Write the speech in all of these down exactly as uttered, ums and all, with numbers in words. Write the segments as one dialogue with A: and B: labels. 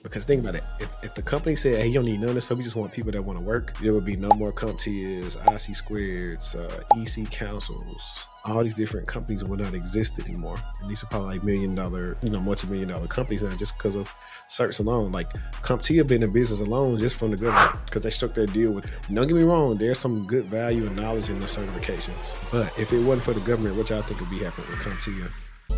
A: Because think about it, if, if the company said, hey, you don't need none of this stuff, we just want people that want to work, there would be no more CompTIAs, I C Squareds, uh, E C Councils. All these different companies will not exist anymore. And these are probably like million dollar, you know, multi-million dollar companies now just because of certs alone. Like CompTIA been in business alone just from the government because they struck their deal with them. Don't get me wrong, there's some good value and knowledge in the certifications. But if it wasn't for the government, what y'all think would be happening with CompTIA?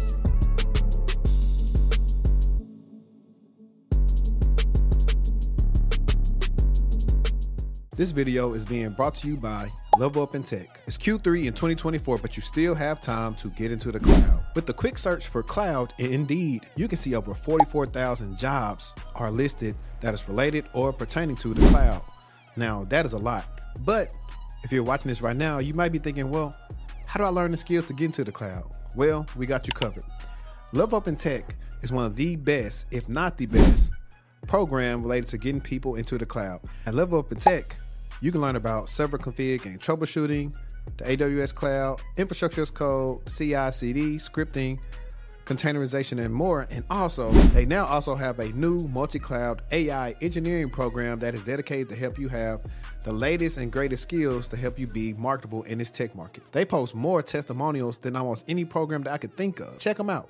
B: This video is being brought to you by Level Up in Tech. It's Q three in twenty twenty-four, but you still have time to get into the cloud. With the quick search for cloud in Indeed, you can see over forty-four thousand jobs are listed that is related or pertaining to the cloud. Now, that is a lot, but if you're watching this right now, you might be thinking, well, how do I learn the skills to get into the cloud? Well, we got you covered. Level Up in Tech is one of the best, if not the best, program related to getting people into the cloud. At Level Up in Tech, you can learn about server config and troubleshooting, the A W S cloud, infrastructure as code, C I C D, scripting, containerization, and more. And also, they now also have a new multi-cloud A I engineering program that is dedicated to help you have the latest and greatest skills to help you be marketable in this tech market. They post more testimonials than almost any program that I could think of. Check them out.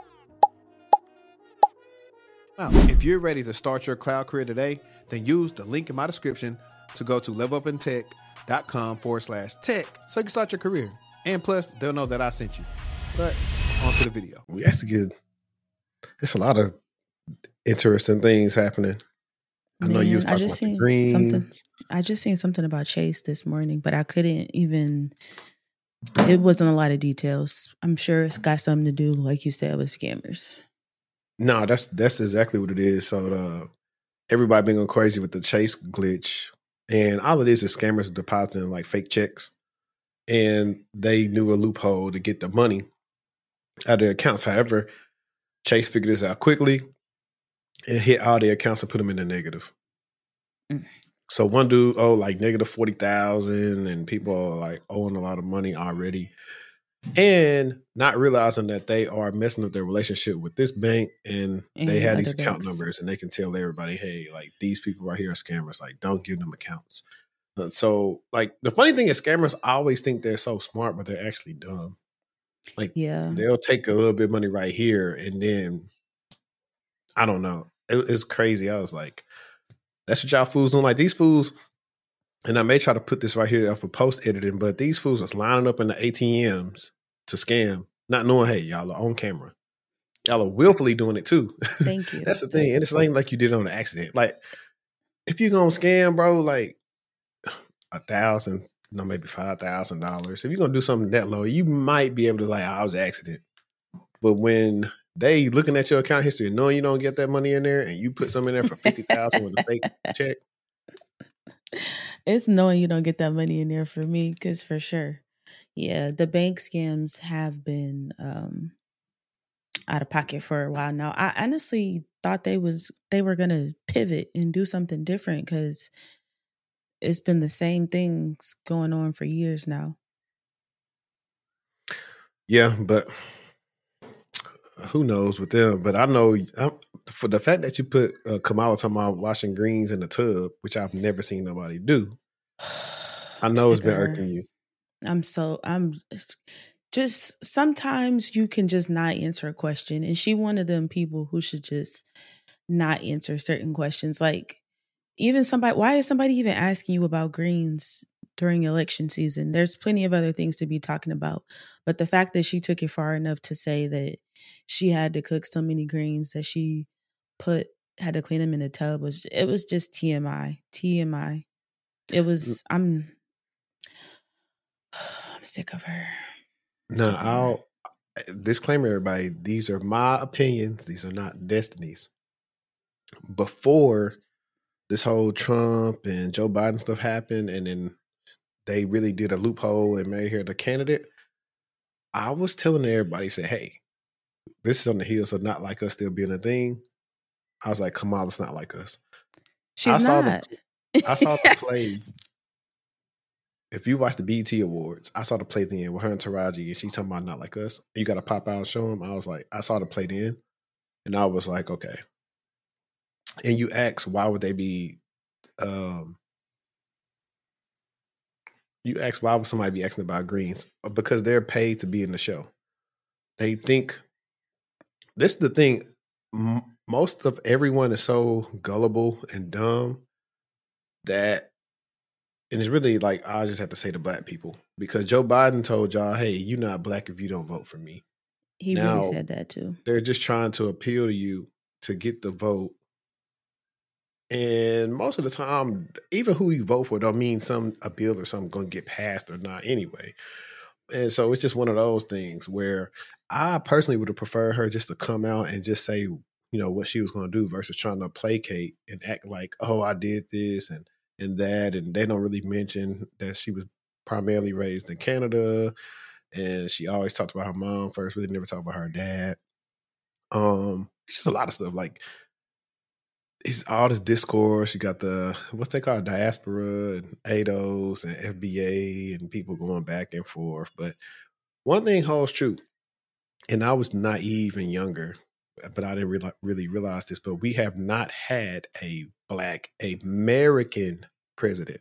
B: Now, if you're ready to start your cloud career today, then use the link in my description to go to levelupintech.com forward slash tech so you can start your career. And plus, they'll know that I sent you. But on to the video.
A: We have to get, it's a lot of interesting things happening. I know
C: Man,
A: you was talking
C: I just
A: about the
C: seen
A: green.
C: something. I just seen something about Chase this morning, but I couldn't even, it wasn't a lot of details. I'm sure it's got something to do, like you said, with scammers.
A: No, that's that's exactly what it is. So uh, everybody been going crazy with the Chase glitch. And all it is is scammers depositing like fake checks. And they knew a loophole to get the money out of their accounts. However, Chase figured this out quickly and hit all their accounts and put them in the negative. Mm. So one dude owed like negative forty thousand and people are like owing a lot of money already. And not realizing that they are messing up their relationship with this bank and, and they have these account banks. numbers and they can tell everybody, hey, like these people right here are scammers. Like, don't give them accounts. Uh, so, like, the funny thing is scammers always think they're so smart, but they're actually dumb. Like, yeah, they'll take a little bit of money right here and then, I don't know. It, it's crazy. I was like, that's what y'all fools doing. Like, these fools, and I may try to put this right here for post editing, but these fools was lining up in the A T Ms to scam, not knowing, hey, y'all are on camera. Y'all are willfully doing it too.
C: Thank you.
A: That's the thing. That's and it's not even like you did it on an accident. Like, if you're going to scam, bro, like a thousand, no, maybe five thousand dollars. If you're going to do something that low, you might be able to like, oh, I was an accident. But when they looking at your account history and knowing you don't get that money in there and you put some in there for fifty thousand with a fake check.
C: It's knowing you don't get that money in there for me, because for sure. Yeah, the bank scams have been um, out of pocket for a while now. I honestly thought they was they were gonna pivot and do something different because it's been the same things going on for years now.
A: Yeah, but who knows with them? But I know I'm, for the fact that you put uh, Kamala talking about washing greens in the tub, which I've never seen nobody do. I know it's been irking you.
C: I'm so, I'm just, sometimes you can just not answer a question. And she one of them people who should just not answer certain questions. Like even somebody, why is somebody even asking you about greens during election season? There's plenty of other things to be talking about. But the fact that she took it far enough to say that she had to cook so many greens that she put, had to clean them in the tub was, it was just T M I, T M I. It was, I'm, I'm sick of her. I'm
A: no, I'll her. disclaimer everybody. These are my opinions. These are not Destiny's. Before this whole Trump and Joe Biden stuff happened, and then they really did a loophole and made her the candidate, I was telling everybody, say, hey, this is on the heels of Not Like Us still being a thing. I was like, Kamala's not like us.
C: She's
A: I saw
C: not.
A: The, I saw the play. If you watch the B E T Awards, I saw the play then with her and Taraji, and she's talking about Not Like Us. You got to pop out and show them. I was like, I saw the play then, and I was like, okay. and you ask why would they be um you ask why would somebody be asking about greens? Because they're paid to be in the show. They think this is the thing. M- most of everyone is so gullible and dumb that, and it's really like I just have to say to black people, because Joe Biden told y'all, "Hey, you're not black if you don't vote for me."
C: He
A: Now,
C: really said that too.
A: They're just trying to appeal to you to get the vote. And most of the time, even who you vote for don't mean some a bill or something going to get passed or not anyway. And so it's just one of those things where I personally would have preferred her just to come out and just say, you know, what she was going to do versus trying to placate and act like, oh, I did this and and that. And they don't really mention that she was primarily raised in Canada. And she always talked about her mom first, really never talked about her dad. Um, it's just a lot of stuff. Like, it's all this discourse. You got the, what's they called, diaspora and A D O S and F B A and people going back and forth. But one thing holds true, and I was naive and younger, but I didn't really, really realize this, but we have not had a black American president.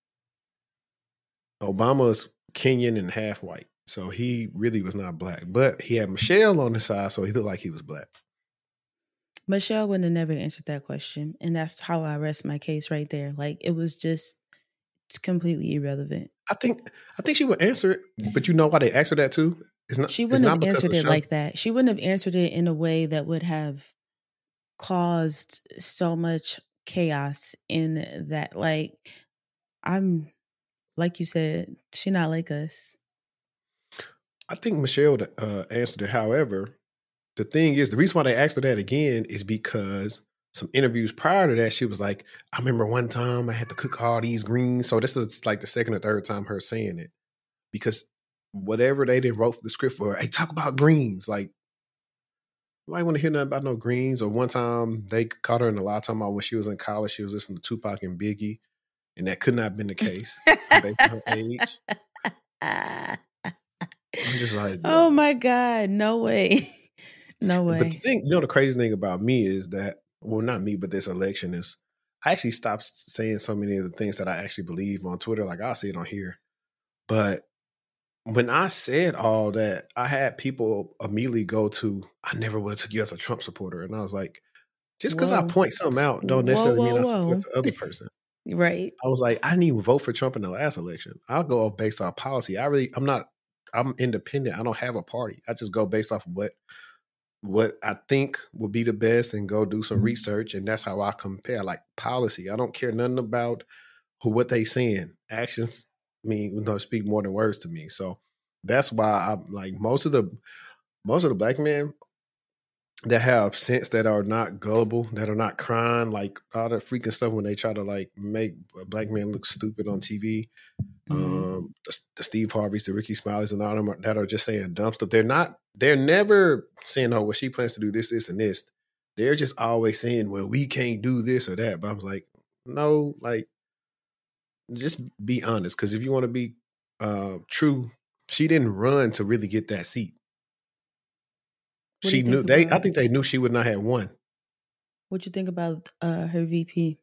A: Obama's Kenyan and half white. So he really was not black, but he had Michelle on the side, so he looked like he was black.
C: Michelle would have never answered that question. And that's how I rest my case right there. Like, it was just completely irrelevant.
A: I think I think she would answer it, but you know why they asked her that too? It's not.
C: She wouldn't have answered it
A: show.
C: like that. She wouldn't have answered it in a way that would have caused so much chaos in that. Like, I'm, like you said, she not like us.
A: I think Michelle uh, answered it. However, the thing is, the reason why they asked her that again is because some interviews prior to that, she was like, I remember one time I had to cook all these greens. So this is like the second or third time her saying it. Because whatever they didn't wrote the script for, hey, talk about greens. Like, nobody want to hear nothing about no greens. Or one time they caught her in a lot of time about when she was in college, she was listening to Tupac and Biggie. And that could not have been the case based on her age. I'm just like,
C: oh my God, no way. No way.
A: But the thing, you know, the crazy thing about me is that, well, not me, but this election is, I actually stopped saying so many of the things that I actually believe on Twitter. Like, I'll see it on here. But when I said all that, I had people immediately go to, I never would have took you as a Trump supporter. And I was like, just because I point something out don't necessarily whoa, whoa, mean I support whoa. the other person.
C: Right.
A: I was like, I didn't even vote for Trump in the last election. I'll go based off policy. I really, I'm not, I'm independent. I don't have a party. I just go based off of what what I think will be the best and go do some research. And that's how I compare, like, policy. I don't care nothing about who what they saying. Actions mean, you know, speak more than words to me. So that's why I'm like, most of the most of the black men that have sense, that are not gullible, that are not crying, like all the freaking stuff when they try to like make a black man look stupid on T V. Mm-hmm. Um, the, the Steve Harveys, the Ricky Smileys, and all them are, that are just saying dumb stuff. They're not. They're never saying, "Oh, well, she plans to do this, this, and this." They're just always saying, "Well, we can't do this or that." But I was like, "No, like, just be honest." Because if you want to be uh, true, she didn't run to really get that seat. What she knew they. I think they knew she would not have won.
C: What you think about uh, her V P?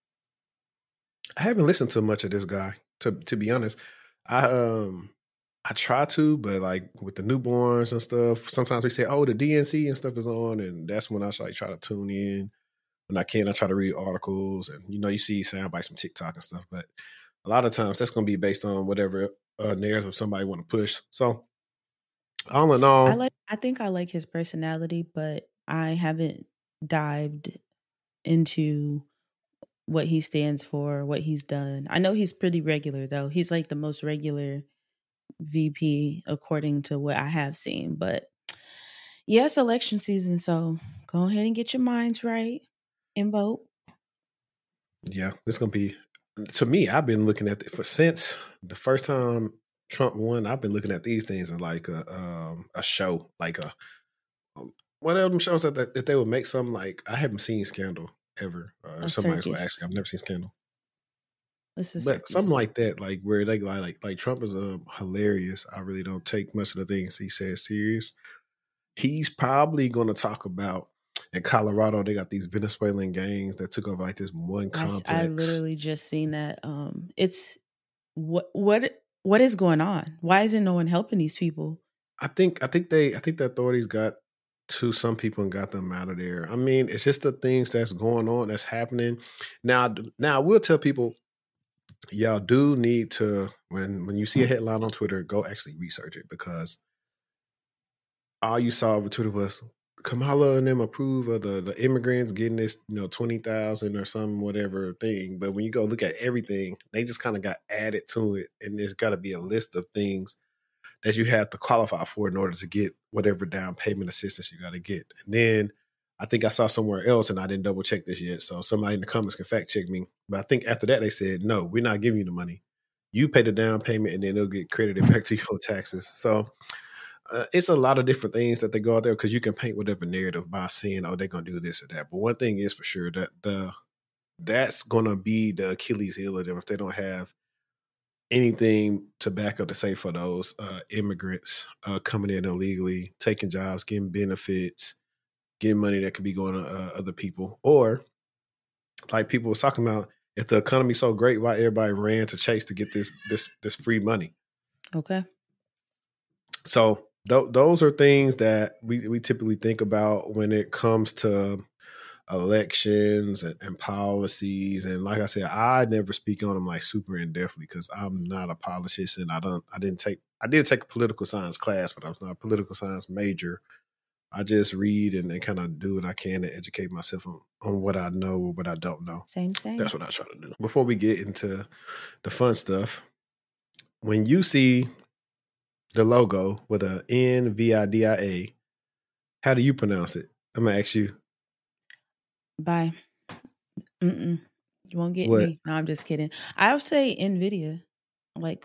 A: I haven't listened to much of this guy. To to be honest, I um I try to, but like with the newborns and stuff, sometimes we say, "Oh, the D N C and stuff is on," and that's when I like try to tune in. When I can, I try to read articles, and you know, you see sound bites from TikTok and stuff. But a lot of times, that's going to be based on whatever uh, narrative somebody want to push. So, all in all,
C: I like. I think I like his personality, but I haven't dived into what he stands for, what he's done. I know he's pretty regular, though. He's like the most regular V P according to what I have seen. But yes, election season, so go ahead and get your minds right and vote.
A: Yeah, it's gonna be. To me, I've been looking at it for since the first time Trump won. I've been looking at these things as like a um, a show, like a um, one of them shows that that they would make something like. I haven't seen Scandal ever. Uh, somebody's will ask me. I've never seen Scandal. But circus. Something like that, like where they like like, like Trump is uh, hilarious. I really don't take much of the things he says serious. He's probably going to talk about in Colorado, they got these Venezuelan gangs that took over like this one
C: I, s-
A: complex.
C: I literally just seen that. Um, it's what what what is going on? Why isn't no one helping these people?
A: I think I think they I think the authorities got to some people and got them out of there. I mean, it's just the things that's going on that's happening. Now now I will tell people, y'all do need to when when you see a headline on Twitter, go actually research it, because all you saw over Twitter was Kamala and them approve of the, the immigrants getting this, you know, twenty thousand or some whatever thing. But when you go look at everything, they just kind of got added to it. And there's got to be a list of things that you have to qualify for in order to get whatever down payment assistance you got to get. And then I think I saw somewhere else, and I didn't double check this yet, so somebody in the comments can fact check me. But I think after that they said, no, we're not giving you the money. You pay the down payment, and then it'll get credited back to your taxes. So uh, it's a lot of different things that they go out there, because you can paint whatever narrative by saying, oh, they're going to do this or that. But one thing is for sure, that the that's going to be the Achilles heel of them if they don't have anything to back up to say for those uh, immigrants uh, coming in illegally, taking jobs, getting benefits, getting money that could be going to uh, other people. Or like people was talking about, if the economy's so great, why everybody ran to Chase to get this this this free money?
C: Okay.
A: So th- those are things that we, we typically think about when it comes to elections and, and policies. And like I said, I never speak on them like super in depthly, because I'm not a politician. I don't. I didn't take. I did take a political science class, but I was not a political science major. I just read and, and kind of do what I can to educate myself on, on what I know or what I don't know.
C: Same, same.
A: That's what I try to do. Before we get into the fun stuff, when you see the logo with a N V I D I A, how do you pronounce it? I'm gonna ask you.
C: Bye. Mm-mm. You won't get
A: What?
C: me. No, I'm just kidding. I'll say NVIDIA. Like,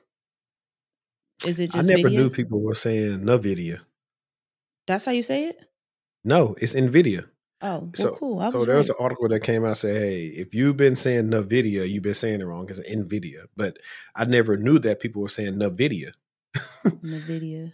C: is it
A: I
C: just
A: never
C: video?
A: knew people were saying NVIDIA.
C: That's how you say it?
A: No, it's NVIDIA.
C: Oh, well,
A: So,
C: cool. I
A: so
C: was
A: there was
C: right.
A: an article that came out saying, hey, if you've been saying NVIDIA, you've been saying it wrong. It's NVIDIA. But I never knew that people were saying NVIDIA.
C: NVIDIA.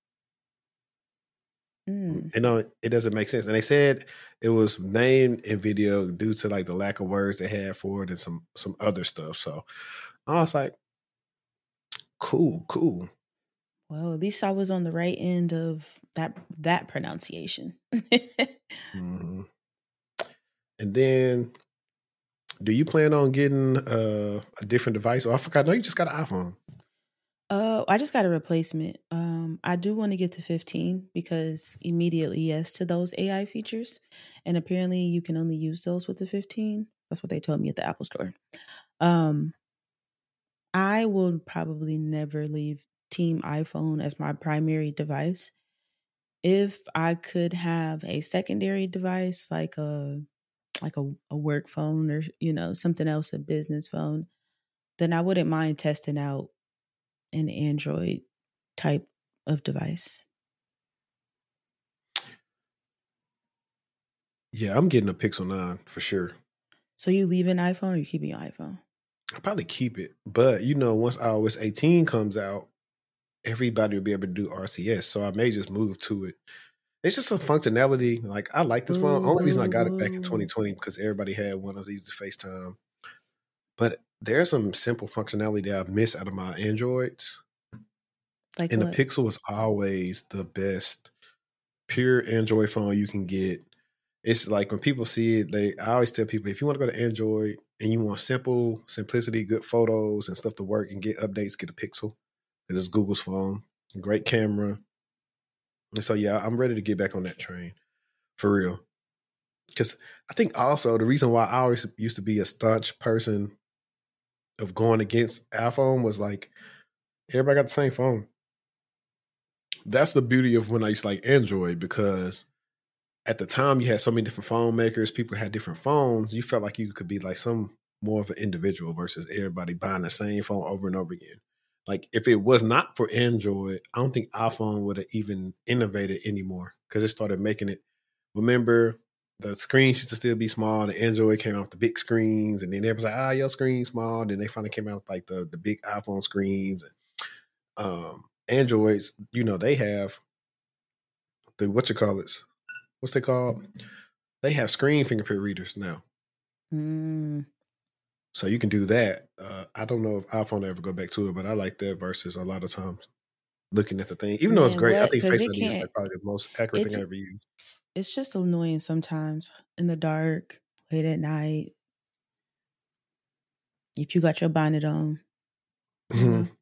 C: Mm.
A: You know, it doesn't make sense. And they said it was named NVIDIA due to like the lack of words they had for it and some some other stuff. So I was like, cool, cool.
C: Well, at least I was on the right end of that that pronunciation.
A: Mm-hmm. And then, do you plan on getting uh, a different device? Oh, I forgot. No, you just got an iPhone.
C: Uh, I just got a replacement. Um, I do want to get the fifteen because immediately yes to those A I features, and apparently you can only use those with the fifteen. That's what they told me at the Apple Store. Um, I will probably never leave Team iPhone as my primary device. If I could have a secondary device like a like a, a work phone or you know something else, a business phone, then I wouldn't mind testing out an Android type of device.
A: Yeah, I'm getting a Pixel nine for sure.
C: So you leave an iPhone or you keep your iPhone?
A: I'll probably keep it. But, you know, once iOS eighteen comes out, everybody will be able to do R C S. So I may just move to it. It's just some functionality. Like, I like this phone.
C: Whoa,
A: Only reason I
C: whoa,
A: got it back in
C: whoa.
A: twenty twenty because everybody had one of these to FaceTime. But there's some simple functionality that I've missed out of my Androids.
C: Like
A: And
C: what?
A: the Pixel is always the best pure Android phone you can get. It's like when people see it, they I always tell people, if you want to go to Android and you want simple, simplicity, good photos and stuff to work and get updates, get a Pixel. Because it's Google's phone. Great camera. And so, yeah, I'm ready to get back on that train. For real. Because I think also the reason why I always used to be a staunch person of going against iPhone was like, everybody got the same phone. That's the beauty of when I used to like Android, because at the time you had so many different phone makers, people had different phones. You felt like you could be like some more of an individual versus everybody buying the same phone over and over again. Like if it was not for Android, I don't think iPhone would have even innovated anymore, because it started making it. Remember, the screens used to still be small. The Android came out with the big screens, and then everyone's like, ah, your screen's small. Then they finally came out with like the, the big iPhone screens. And um, Androids, you know, they have the, what you call it? What's they called? they have screen fingerprint readers now.
C: Mm.
A: So you can do that. Uh, I don't know if iPhone ever go back to it, but I like that versus a lot of times looking at the thing. Even though it's
C: Man,
A: great, I
C: what?
A: think
C: Because
A: Face
C: it
A: I D is
C: can't.
A: like probably the most accurate
C: It's
A: thing I ever used.
C: it's just annoying sometimes in the dark, late at night. If you got your bonnet on, you
A: Mhm.
C: know.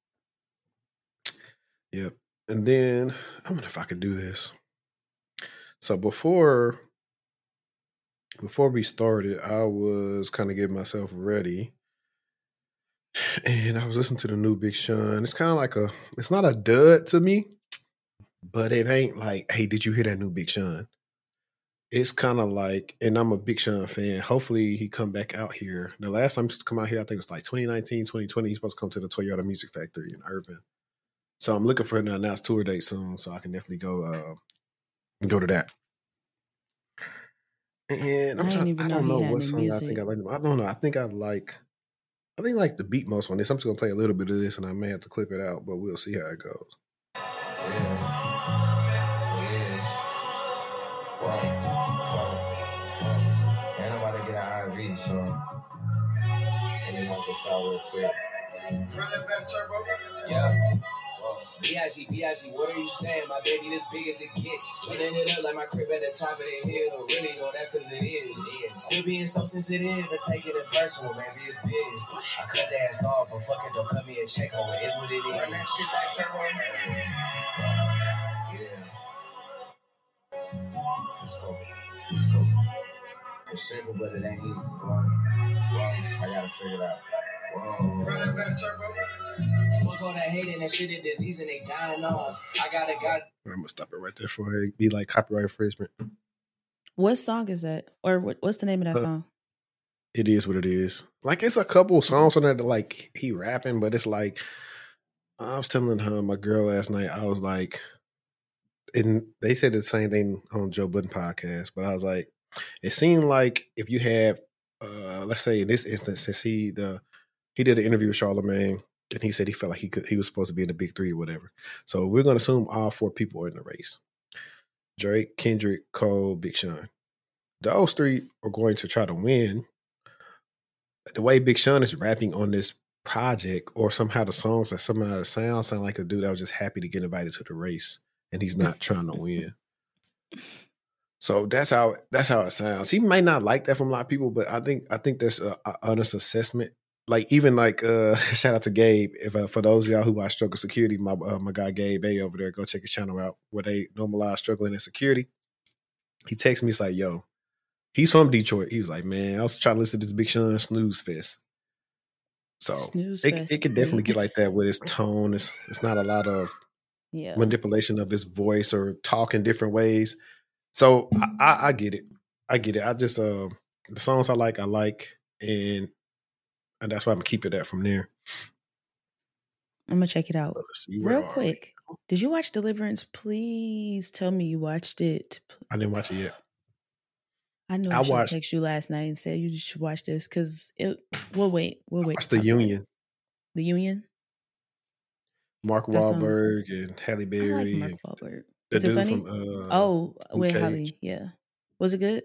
A: Yep. And then I wonder if I could do this. So before before we started, I was kind of getting myself ready. And I was listening to the new Big Sean. It's kind of like a, it's not a dud to me, but it ain't like, hey, did you hear that new Big Sean? It's kind of like, and I'm a Big Sean fan. Hopefully he come back out here. The last time he's come out here, I think it was like twenty nineteen, twenty twenty. He's supposed to come to the Toyota Music Factory in Urban. So I'm looking for him to announce tour date soon, so I can definitely go uh, go to that. And I'm
C: I didn't
A: trying,
C: even
A: I
C: know
A: don't
C: he
A: know
C: had
A: what
C: new
A: song I think I
C: music.
A: like. I don't know. I think I like, I think I like the beat most on this. I'm just gonna play a little bit of this, and I may have to clip it out, but we'll see how it goes.
D: Yeah. Yeah. Whoa. Whoa. Ain't nobody get an I V, so let me knock this out real quick. Run that back, turbo. Yeah. B I G, B I G, what are you saying? My baby this big as it gets. Running it up like my crib at the top of the hill. Really though, that's cause it is. Yeah. Still being so sensitive and taking it personal, maybe it's biz. I cut the ass off, but fuck it, don't cut me a check on it. It's what it is. Run that shit back, turbo. Yeah. Let's go. Let's go. It's simple, but it ain't easy. Whoa. Whoa. I gotta figure it out. Whoa. Run that back, turbo. Fuck all that hating, that shit is disease and they dying off. I gotta got.
A: I'm gonna stop it right there for it be like copyright infringement.
C: What song is that? Or what, what's the name of that
A: Uh,
C: song?
A: It is what it is. Like it's a couple songs on there that like he rapping, but it's like I was telling her my girl last night. I was like, and they said the same thing on Joe Budden podcast, but I was like, it seemed like if you have, uh, let's say in this instance, since he the he did an interview with Charlamagne, and he said he felt like he could he was supposed to be in the big three or whatever. So we're gonna assume all four people are in the race: Drake, Kendrick, Cole, Big Sean. Those three are going to try to win. The way Big Sean is rapping on this project, or somehow the songs that somehow the sound sound like a dude that was just happy to get invited to the race, and he's not trying to win. So that's how that's how it sounds. He might not like that from a lot of people, but I think I think that's a, a honest assessment. Like even like uh, shout out to Gabe. If uh, for those of y'all who watch Struggle Security, my uh, my guy Gabe A over there, go check his channel out where they normalize struggling in security. He texts me, he's like, "Yo." He's from Detroit. He was like, man, I was trying to listen to this Big Sean snooze fest. So
C: Snooze
A: it,
C: fest.
A: it could definitely get like that with his tone. It's, it's not a lot of
C: Yeah.
A: manipulation of his voice or talk in different ways. So I, I, I get it. I get it. I just, uh, the songs I like, I like. And, and that's why I'm going to keep it at from there.
C: I'm going to check it out.
A: Let's see,
C: Real quick. We? Did you watch Deliverance? Please tell me you watched it.
A: I didn't watch it yet.
C: I know I, I should watched, text you last night and say you should watch this because it. We'll wait. We'll wait.
A: Watch The Union.
C: The Union.
A: Mark Wahlberg and Halle Berry.
C: I like Mark
A: and
C: Wahlberg.
A: The
C: Is
A: dude
C: it funny?
A: From, uh,
C: oh, with
A: Cage.
C: Halle. Yeah. Was it good?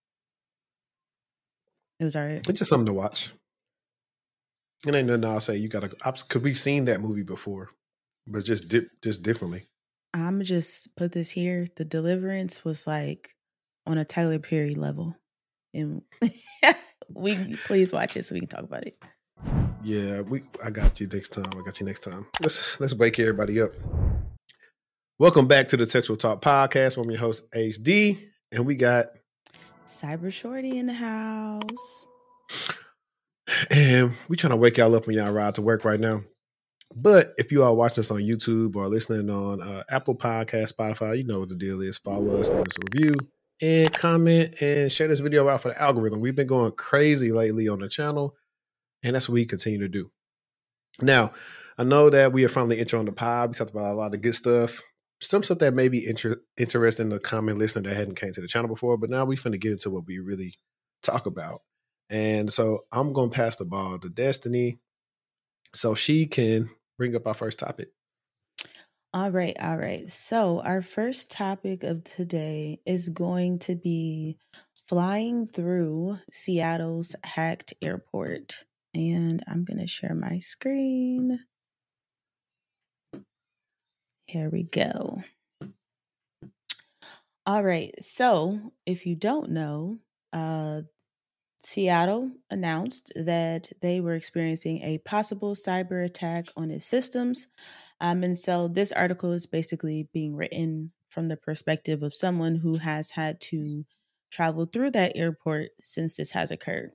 C: It was alright.
A: It's just something to watch. It ain't nothing I'll say. You gotta, because we've seen that movie before, but just dip, just differently.
C: I'm just put this here. The Deliverance was like on a Tyler Perry level, and we please watch it so we can talk about it.
A: Yeah, we. I got you next time. I got you next time. Let's let's wake everybody up. Welcome back to the Textual Talk Podcast. I'm your host H D, and we got
C: Cyber Shorty in the house.
A: And we trying to wake y'all up when y'all ride to work right now. But if you are watching us on YouTube or listening on uh, Apple Podcast, Spotify, you know what the deal is. Follow us, leave us a review, and comment, and share this video out for the algorithm. We've been going crazy lately on the channel, and that's what we continue to do. Now, I know that we are finally intro on the pod. We talked about a lot of good stuff. Some stuff that may be inter- interesting to the common listener that hadn't came to the channel before, but now we're finna get into what we really talk about. And so I'm going to pass the ball to Destiny so she can bring up our first topic.
C: All right. All right. So our first topic of today is going to be flying through Seattle's hacked airport. And I'm going to share my screen. Here we go. All right. So if you don't know, uh, Seattle announced that they were experiencing a possible cyber attack on its systems. Um, and so this article is basically being written from the perspective of someone who has had to travel through that airport since this has occurred.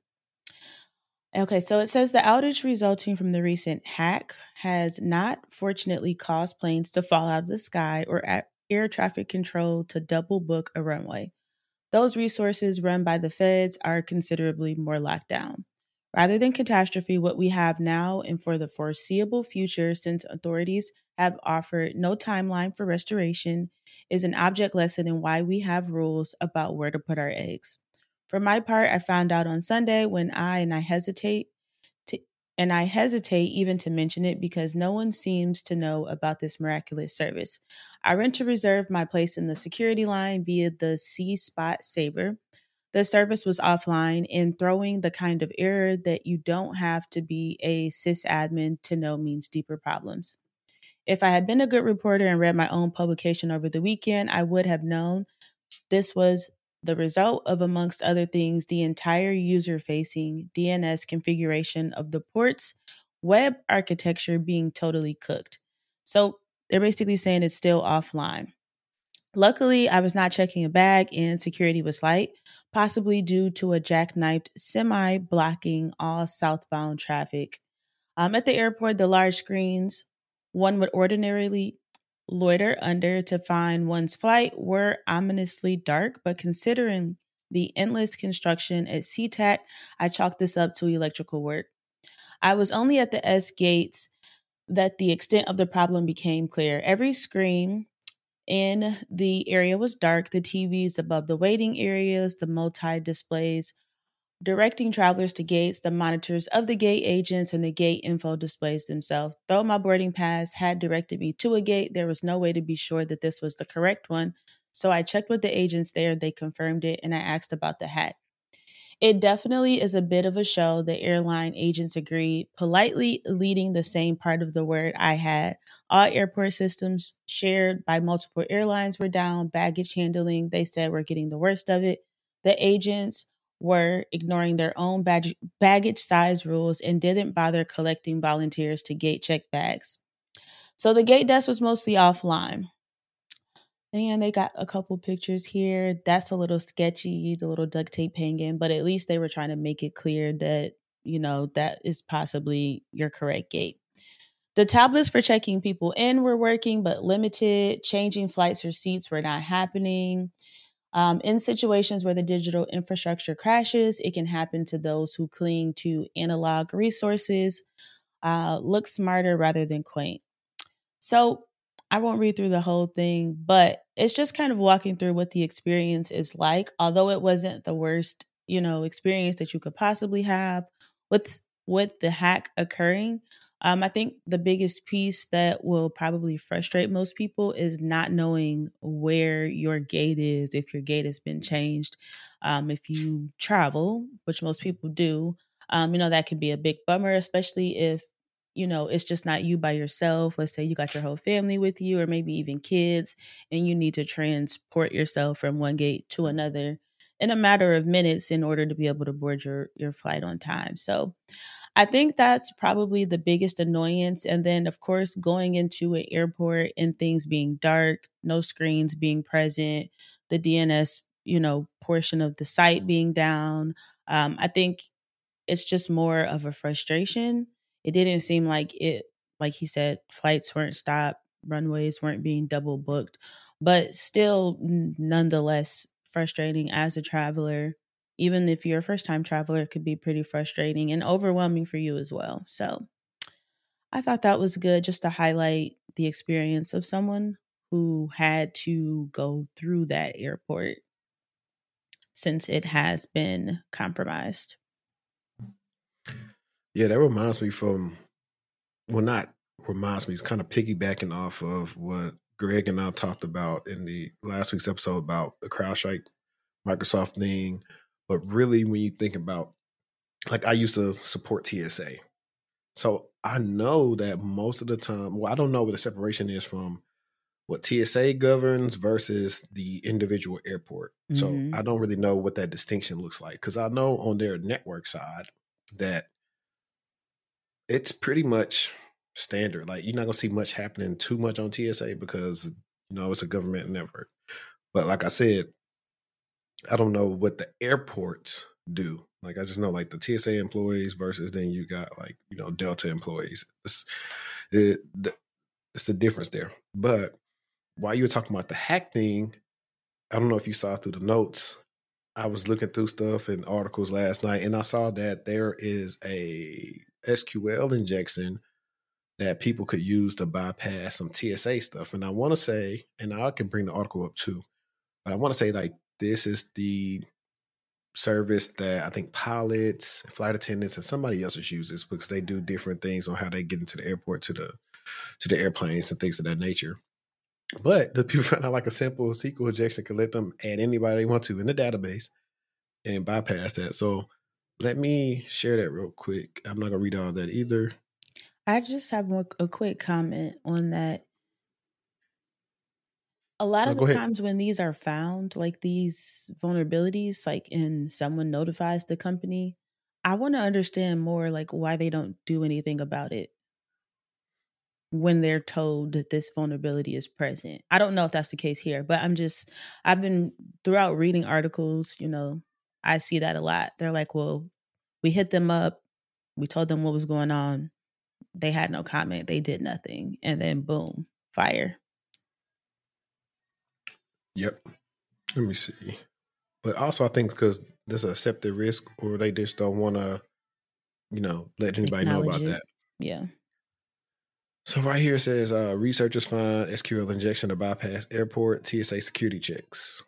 C: Okay, so it says the outage resulting from the recent hack has not fortunately caused planes to fall out of the sky or air traffic control to double book a runway. Those resources run by the feds are considerably more locked down. Rather than catastrophe, what we have now and for the foreseeable future, since authorities have offered no timeline for restoration, is an object lesson in why we have rules about where to put our eggs. For my part, I found out on Sunday when I and I hesitate to and I hesitate even to mention it because no one seems to know about this miraculous service. I went to reserve my place in the security line via the C-Spot Saver. The service was offline and throwing the kind of error that you don't have to be a sysadmin to know means deeper problems. If I had been a good reporter and read my own publication over the weekend, I would have known this was the result of, amongst other things, the entire user-facing D N S configuration of the port's web architecture being totally cooked. So they're basically saying it's still offline. Luckily, I was not checking a bag and security was light, possibly due to a jackknifed semi blocking all southbound traffic. Um, at the airport, the large screens one would ordinarily loiter under to find one's flight were ominously dark, but considering the endless construction at SeaTac, I chalked this up to electrical work. I was only at the S gates that the extent of the problem became clear. Every screen in the area was dark, the T Vs above the waiting areas, the multi-displays directing travelers to gates, the monitors of the gate agents, and the gate info displays themselves. Though my boarding pass had directed me to a gate, there was no way to be sure that this was the correct one. So I checked with the agents there, they confirmed it, and I asked about the hack. It definitely is a bit of a show, the airline agents agreed, politely leading the same part of the word I had. All airport systems shared by multiple airlines were down. Baggage handling, they said, were getting the worst of it. The agents were ignoring their own bag- baggage size rules and didn't bother collecting volunteers to gate check bags. So the gate desk was mostly offline. And they got a couple pictures here. That's a little sketchy, the little duct tape hanging, but at least they were trying to make it clear that, you know, that is possibly your correct gate. The tablets for checking people in were working, but limited. Changing flights or seats were not happening. Um, in situations where the digital infrastructure crashes, it can happen to those who cling to analog resources. Uh, look smarter rather than quaint. So I won't read through the whole thing, but it's just kind of walking through what the experience is like. Although it wasn't the worst, you know, experience that you could possibly have with with the hack occurring. Um, I think the biggest piece that will probably frustrate most people is not knowing where your gate is, if your gate has been changed. Um, if you travel, which most people do, um, you know, that can be a big bummer, especially if, you know, it's just not you by yourself. Let's say you got your whole family with you or maybe even kids, and you need to transport yourself from one gate to another in a matter of minutes in order to be able to board your, your flight on time. So I think that's probably the biggest annoyance. And then, of course, going into an airport and things being dark, no screens being present, the D N S, you know, portion of the site being down. Um, I think it's just more of a frustration. It didn't seem like it, like he said, flights weren't stopped, runways weren't being double booked, but still nonetheless frustrating as a traveler. Even if you're a first time traveler, it could be pretty frustrating and overwhelming for you as well. So I thought that was good just to highlight the experience of someone who had to go through that airport since it has been compromised.
A: Yeah, that reminds me from, well, not reminds me, it's kind of piggybacking off of what Greg and I talked about in the last week's episode about the CrowdStrike Microsoft thing. But really, when you think about, like, I used to support T S A. So I know that most of the time, well, I don't know what the separation is from what T S A governs versus the individual airport. So
C: Mhm.
A: I don't really know what that distinction looks like, because I know on their network side that it's pretty much standard. Like, you're not gonna see much happening too much on T S A because, you know, it's a government network. But like I said, I don't know what the airports do. Like, I just know, like, the T S A employees versus then you got, like, you know, Delta employees. It's, it, it's the difference there. But while you were talking about the hack thing, I don't know if you saw through the notes. I was looking through stuff and articles last night, and I saw that there is a S Q L injection that people could use to bypass some T S A stuff. And I want to say, and I can bring the article up too, but I want to say, like, this is the service that I think pilots, flight attendants, and somebody else uses, because they do different things on how they get into the airport to the to the airplanes and things of that nature. But the people found out, like, a simple S Q L injection could let them add anybody they want to in the database and bypass that. So let me share that real quick. I'm not gonna read all that either.
C: I just have one, a quick comment on that. A lot
A: No,
C: of
A: go
C: the
A: ahead.
C: times when these are found, like these vulnerabilities, like, and someone notifies the company, I want to understand more, like, why they don't do anything about it when they're told that this vulnerability is present. I don't know if that's the case here, but I'm just, I've been throughout reading articles, you know, I see that a lot. They're like, well, we hit them up, we told them what was going on, they had no comment, they did nothing, and then boom, fire.
A: Yep. Let me see. But also, I think because there's a accepted risk, or they just don't want to, you know, let anybody know
C: Acknowledge
A: about
C: it.
A: that.
C: Yeah.
A: So right here it says uh, researchers find S Q L injection to bypass airport T S A security checks.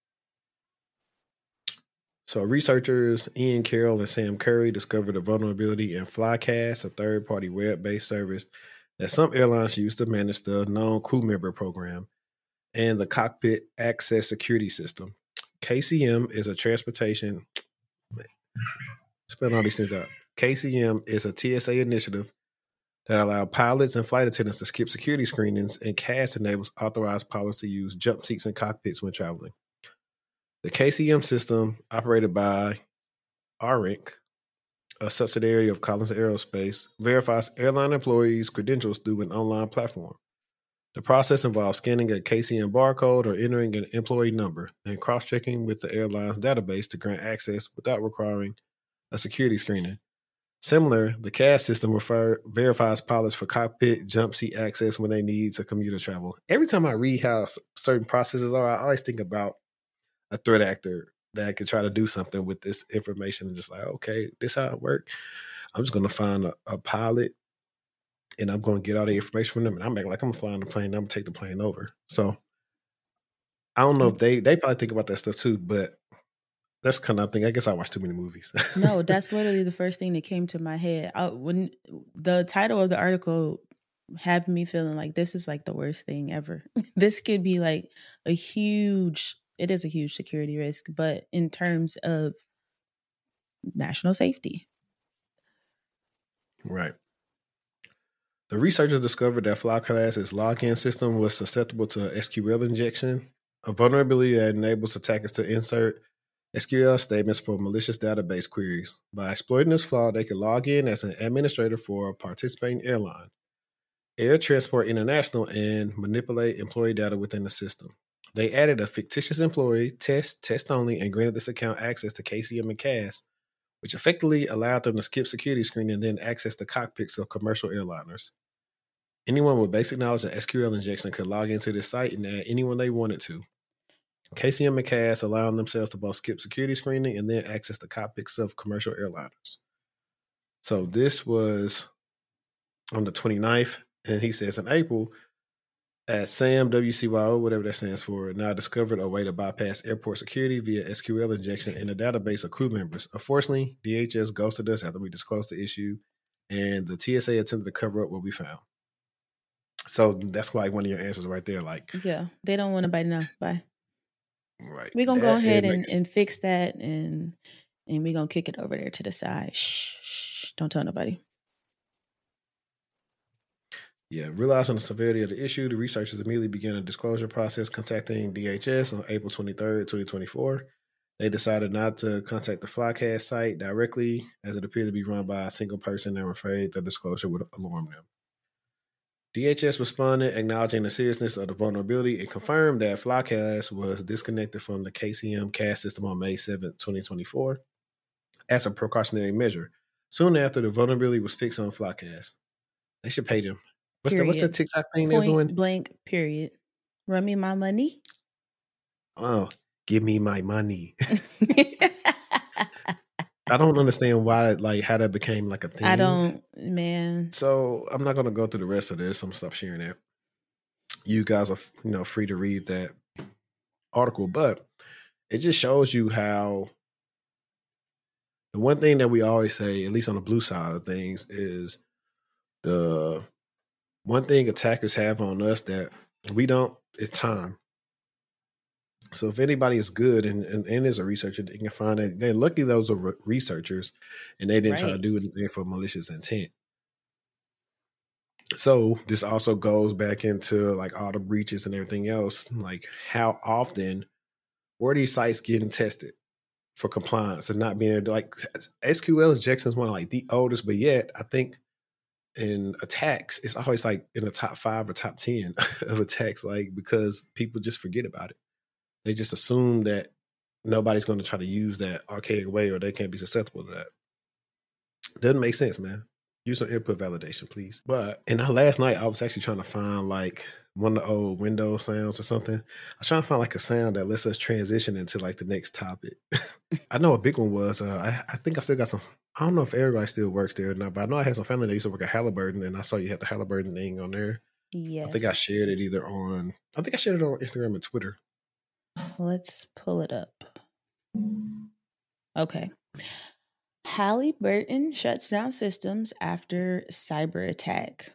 A: So researchers Ian Carroll and Sam Curry discovered a vulnerability in Flycast, a third-party web-based service that some airlines use to manage the known crew member program and the cockpit access security system. K C M is a transportation. Spell all these things out. K C M is a T S A initiative that allows pilots and flight attendants to skip security screenings, and C A S enables authorized pilots to use jump seats in cockpits when traveling. The K C M system, operated by ARINC, a subsidiary of Collins Aerospace, verifies airline employees' credentials through an online platform. The process involves scanning a K C M barcode or entering an employee number and cross-checking with the airline's database to grant access without requiring a security screening. Similar, the C A S system refer, verifies pilots for cockpit jump seat access when they need to commuter travel. Every time I read how certain processes are, I always think about a threat actor that could try to do something with this information and just like, okay, this how it works. I'm just going to find a, a pilot and I'm going to get all the information from them, and I'm acting like I'm flying the plane. I'm going to take the plane over. So I don't know if they they probably think about that stuff too, but that's kind of thing. I guess I watch too many movies.
C: No, that's literally the first thing that came to my head. I, when the title of the article had me feeling like this is like the worst thing ever. This could be like a huge, it is a huge security risk, but in terms of national safety.
A: Right. The researchers discovered that Flycast's login system was susceptible to S Q L injection, a vulnerability that enables attackers to insert S Q L statements for malicious database queries. By exploiting this flaw, they could log in as an administrator for a participating airline, Air Transport International, and manipulate employee data within the system. They added a fictitious employee, test, test only, and granted this account access to K C M and C A S, which effectively allowed them to skip security screening and then access the cockpits of commercial airliners. Anyone with basic knowledge of S Q L injection could log into this site and add anyone they wanted to. K C M and C A S allowing themselves to both skip security screening and then access the cockpits of commercial airliners. So this was on the twenty-ninth, and he says in April, at SAM W C Y O, whatever that stands for, now discovered a way to bypass airport security via S Q L injection in a database of crew members. Unfortunately, D H S ghosted us after we disclosed the issue, and the T S A attempted to cover up what we found. So that's why one of your answers right there, like,
C: yeah, they don't want anybody to know. Bye.
A: Right.
C: We're gonna go
A: That
C: ahead
A: it
C: and,
A: makes
C: and fix that, and and we're gonna kick it over there to the side. Shh, shh, don't tell nobody.
A: Yeah, realizing the severity of the issue, the researchers immediately began a disclosure process contacting D H S on April twenty-third, twenty twenty-four. They decided not to contact the Flycast site directly, as it appeared to be run by a single person and were afraid the disclosure would alarm them. D H S responded, acknowledging the seriousness of the vulnerability, and confirmed that Flycast was disconnected from the K C M cast system on May seventh, twenty twenty-four, as a precautionary measure. Soon after, the vulnerability was fixed on Flycast. They should pay them. What's the what's the
C: Period.
A: TikTok thing they're doing?
C: Point blank. Period. Run me my money.
A: Oh, give me my money. I don't understand why, like, how that became like a thing.
C: I don't, man.
A: So I'm not gonna go through the rest of this. I'm gonna stop sharing that. You guys are, you know, free to read that article, but it just shows you how the one thing that we always say, at least on the blue side of things, is the one thing attackers have on us that we don't is time. So if anybody is good and, and, and is a researcher, they can find that they're lucky those are re- researchers and they didn't right. try to do anything for malicious intent. So this also goes back into like all the breaches and everything else. Like how often were these sites getting tested for compliance and not being able to, like S Q L injection is one of like the oldest, but yet I think in attacks, it's always like in the top five or top ten of attacks, like because people just forget about it. They just assume that nobody's going to try to use that archaic way or they can't be susceptible to that. Doesn't make sense, man. Use some input validation, please. But, and I, last night I was actually trying to find like one of the old Windows sounds or something. I was trying to find like a sound that lets us transition into like the next topic. I know a big one was, uh, I, I think I still got some, I don't know if everybody still works there or not, but I know I had some family that used to work at Halliburton and I saw you had the Halliburton thing on there.
C: Yes.
A: I think I shared it either on, I think I shared it on Instagram and Twitter.
C: Let's pull it up. Okay. Halliburton shuts down systems after cyber attack.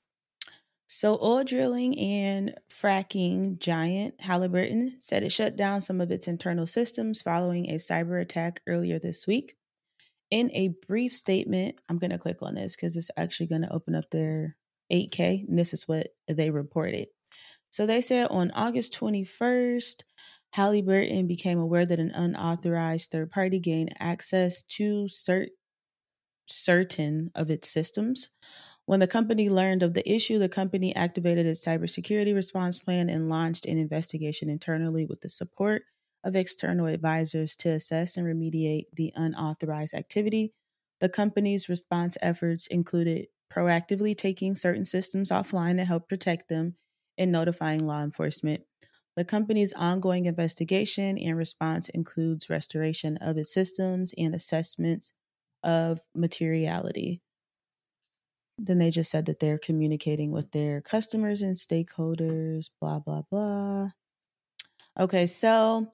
C: So oil drilling and fracking giant Halliburton said it shut down some of its internal systems following a cyber attack earlier this week. In a brief statement, I'm going to click on this because it's actually going to open up their eight K, and this is what they reported. So they said on August twenty-first, Halliburton became aware that an unauthorized third party gained access to cert- certain of its systems. When the company learned of the issue, the company activated its cybersecurity response plan and launched an investigation internally with the support of external advisors to assess and remediate the unauthorized activity. The company's response efforts included proactively taking certain systems offline to help protect them and notifying law enforcement. The company's ongoing investigation and response includes restoration of its systems and assessments of materiality. Then they just said that they're communicating with their customers and stakeholders, blah, blah, blah. Okay, so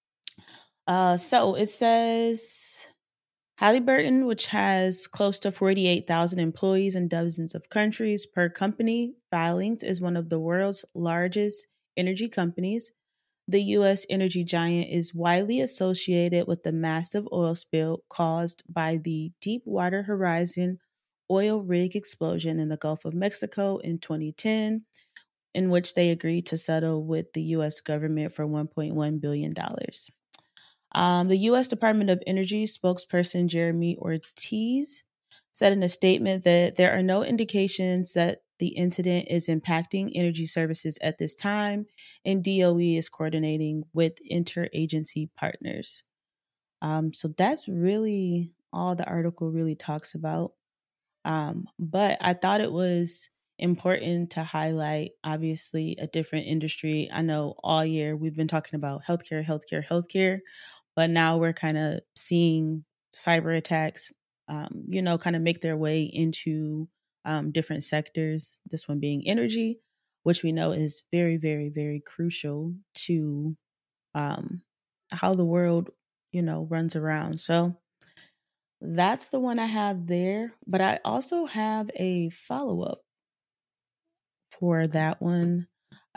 C: uh, so it says Halliburton, which has close to forty-eight thousand employees in dozens of countries per company filings, is one of the world's largest energy companies. The U S energy giant is widely associated with the massive oil spill caused by the Deepwater Horizon oil rig explosion in the Gulf of Mexico in twenty ten, in which they agreed to settle with the U S government for one point one billion dollars. Um, the U S Department of Energy spokesperson Jeremy Ortiz said in a statement that there are no indications that the incident is impacting energy services at this time, and D O E is coordinating with interagency partners. Um, so that's really all the article really talks about. Um, but I thought it was important to highlight, obviously, a different industry. I know all year we've been talking about healthcare, healthcare, healthcare, but now we're kind of seeing cyber attacks, um, you know, kind of make their way into um, different sectors, this one being energy, which we know is very, very, very crucial to um, how the world, you know, runs around. So that's the one I have there. But I also have a follow-up for that one.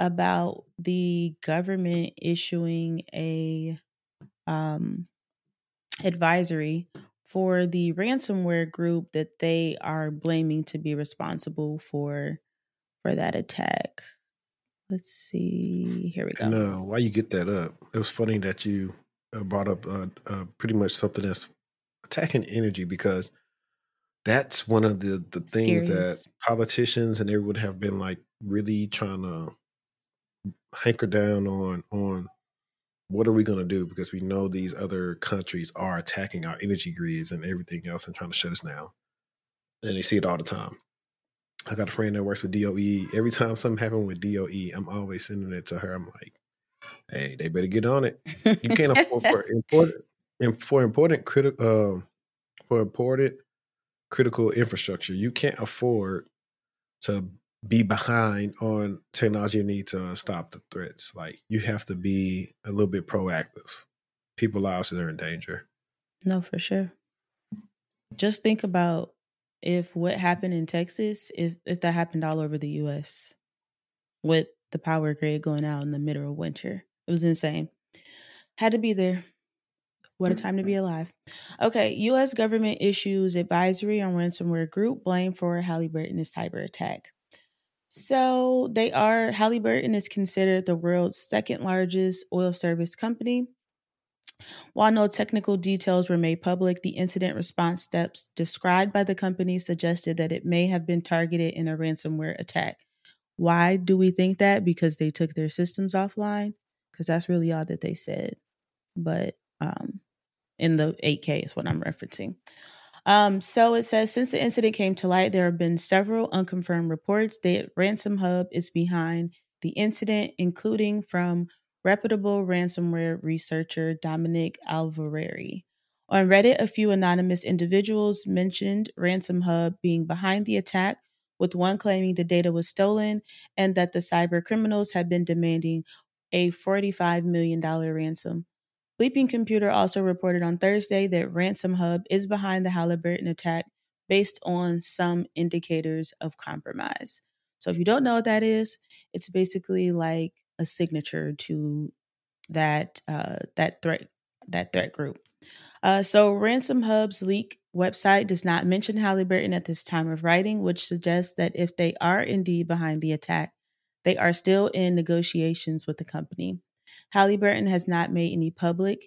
C: about the government issuing a um, advisory for the ransomware group that they are blaming to be responsible for for that attack. Let's see. Here we go.
A: And uh, while you get that up, it was funny that you uh, brought up uh, uh, pretty much something that's attacking energy, because that's one of the, the things
C: Scariest.
A: that politicians and everyone have been like really trying to hanker down on on what are we going to do, because we know these other countries are attacking our energy grids and everything else and trying to shut us down. And they see it all the time. I got a friend that works with D O E. Every time something happens with D O E, I'm always sending it to her. I'm like, hey, they better get on it. You can't afford for important for important critical um, for important critical infrastructure. You can't afford to be behind on technology you need to stop the threats. Like, you have to be a little bit proactive. People's lives are in danger.
C: No, for sure. Just think about if what happened in Texas, if, if that happened all over the U S with the power grid going out in the middle of winter. It was insane. Had to be there. What a time to be alive. Okay, U S government issues advisory on ransomware group blamed for Halliburton's cyber attack. So they are, Halliburton is considered the world's second largest oil service company. While no technical details were made public, the incident response steps described by the company suggested that it may have been targeted in a ransomware attack. Why do we think that? Because they took their systems offline? Because that's really all that they said. But um, in the eight K is what I'm referencing. Um, so it says, since the incident came to light, there have been several unconfirmed reports that Ransom Hub is behind the incident, including from reputable ransomware researcher Dominic Alvareri. On Reddit, a few anonymous individuals mentioned Ransom Hub being behind the attack, with one claiming the data was stolen and that the cyber criminals had been demanding a forty-five million dollars ransom. Bleeping Computer also reported on Thursday that Ransom Hub is behind the Halliburton attack based on some indicators of compromise. So if you don't know what that is, it's basically like a signature to that uh, that threat that threat group. Uh, so Ransom Hub's leak website does not mention Halliburton at this time of writing, which suggests that if they are indeed behind the attack, they are still in negotiations with the company. Halliburton has not made any public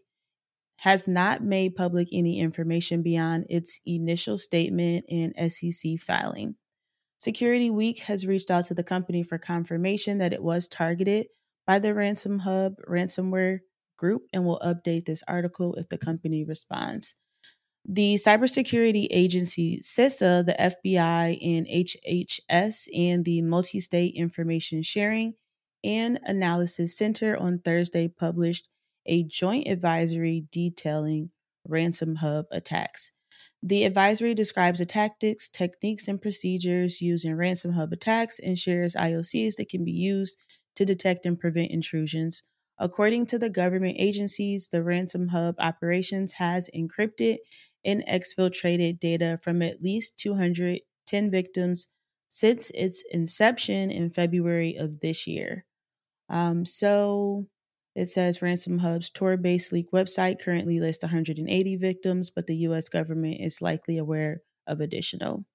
C: has not made public any information beyond its initial statement and S E C filing. Security Week has reached out to the company for confirmation that it was targeted by the Ransom Hub ransomware group and will update this article if the company responds. The cybersecurity agency CISA, the F B I, and H H S, and the Multi-State Information Sharing and Analysis Center on Thursday published a joint advisory detailing Ransom Hub attacks. The advisory describes the tactics, techniques, and procedures used in Ransom Hub attacks and shares I O Cs that can be used to detect and prevent intrusions. According to the government agencies, the Ransom Hub operations has encrypted and exfiltrated data from at least two hundred ten victims since its inception in February of this year. Um, so it says Ransom Hub's Tor-based leak website currently lists one hundred eighty victims, but the U S government is likely aware of additional.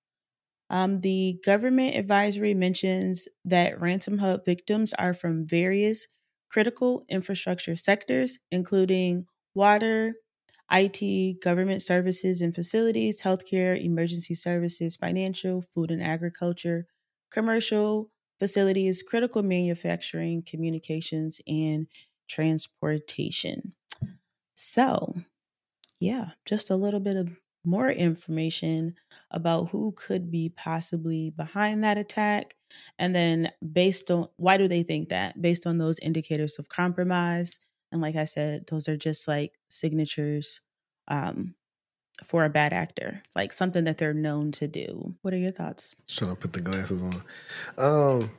C: Um, the government advisory mentions that Ransom Hub victims are from various critical infrastructure sectors, including water, I T, government services and facilities, healthcare, emergency services, financial, food and agriculture, commercial facilities, critical manufacturing, communications, and transportation. So, yeah, just a little bit of more information about who could be possibly behind that attack. And then based on, why do they think that? Based on those indicators of compromise. And like I said, those are just like signatures um, for a bad actor, like something that they're known to do. What are your thoughts?
A: Trying to put the glasses on. Um,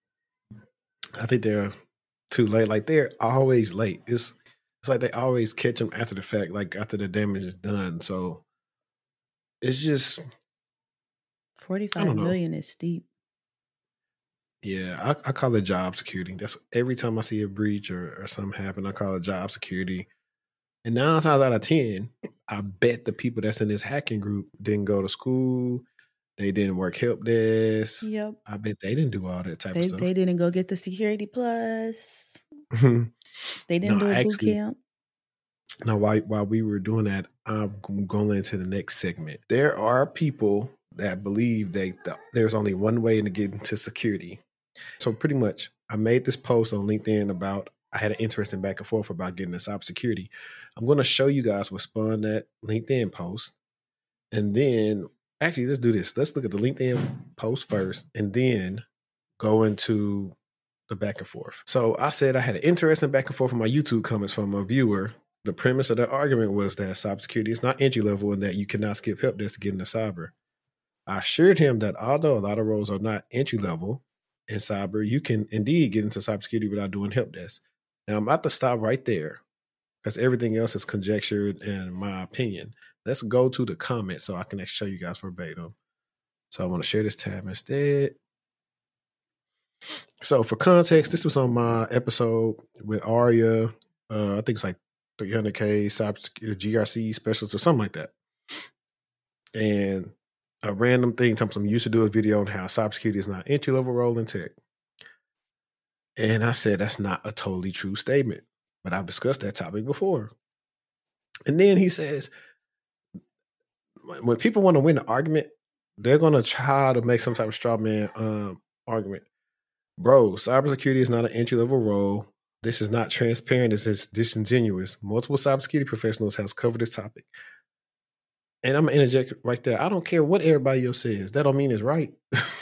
A: I think they're too late. Like, they're always late. It's it's like they always catch them after the fact, like after the damage is done. So it's just
C: forty-five million is steep.
A: Yeah, I, I call it job security. That's every time I see a breach or, or something happen, I call it job security. And nine times out of ten, I bet the people that's in this hacking group didn't go to school. They didn't work help desk.
C: Yep.
A: I bet they didn't do all that type
C: They
A: of stuff.
C: they didn't go get the Security Plus. They didn't
A: No,
C: do a boot
A: actually,
C: camp.
A: Now, while, while we were doing that, I'm going into the next segment. There are people that believe they th- there's only one way to get into security. So pretty much, I made this post on LinkedIn about, I had an interesting back and forth about getting into cybersecurity. I'm going to show you guys what spawned that LinkedIn post. And then, actually, let's do this. Let's look at the LinkedIn post first, and then go into the back and forth. So I said I had an interesting back and forth in my YouTube comments from a viewer. The premise of the argument was that cybersecurity is not entry level and that you cannot skip help desk to get into cyber. I assured him that although a lot of roles are not entry level in cyber, you can indeed get into cybersecurity without doing help desk. Now I'm about to stop right there because everything else is conjectured in my opinion. Let's go to the comments so I can actually show you guys verbatim. So I want to share this tab instead. So for context, this was on my episode with Arya. Uh, I think it's like three hundred K cybersecurity G R C specialist or something like that. And a random thing, something used to do a video on how cybersecurity is not entry level role in tech. And I said that's not a totally true statement, but I've discussed that topic before. And then he says, when people want to win an argument, they're going to try to make some type of straw man um, argument. Bro, cybersecurity is not an entry level role. This is not transparent. This is disingenuous. Multiple cybersecurity professionals has covered this topic. And I'm going to interject right there. I don't care what everybody else says. That don't mean it's right.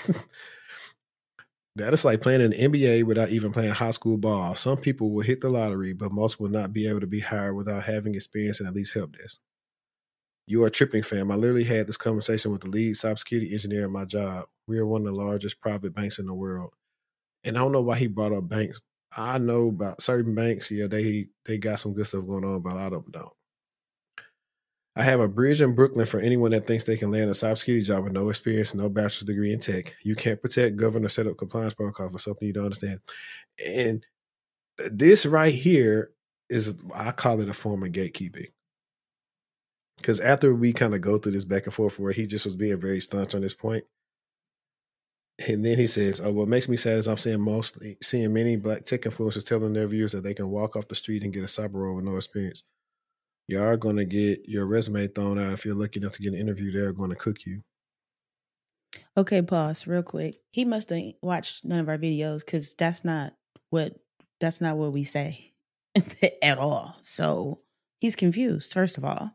A: That is like playing in the N B A without even playing high school ball. Some people will hit the lottery, but most will not be able to be hired without having experience and at least help desk. You are tripping, fam. I literally had this conversation with the lead cybersecurity engineer at my job. We are one of the largest private banks in the world. And I don't know why he brought up banks. I know about certain banks, yeah, they they got some good stuff going on, but a lot of them don't. I have a bridge in Brooklyn for anyone that thinks they can land a cybersecurity job with no experience, no bachelor's degree in tech. You can't protect, govern, or set up compliance protocols for something you don't understand. And this right here is, I call it a form of gatekeeping. Because after we kind of go through this back and forth where he just was being very staunch on this point, and then he says, oh, what makes me sad is I'm seeing mostly seeing many black tech influencers telling their viewers that they can walk off the street and get a cyber role with no experience. You are going to get your resume thrown out. If you're lucky enough to get an interview, they're going to cook you.
C: Okay, pause real quick. He must have watched none of our videos because that's not what that's not what we say at all. So he's confused, first of all.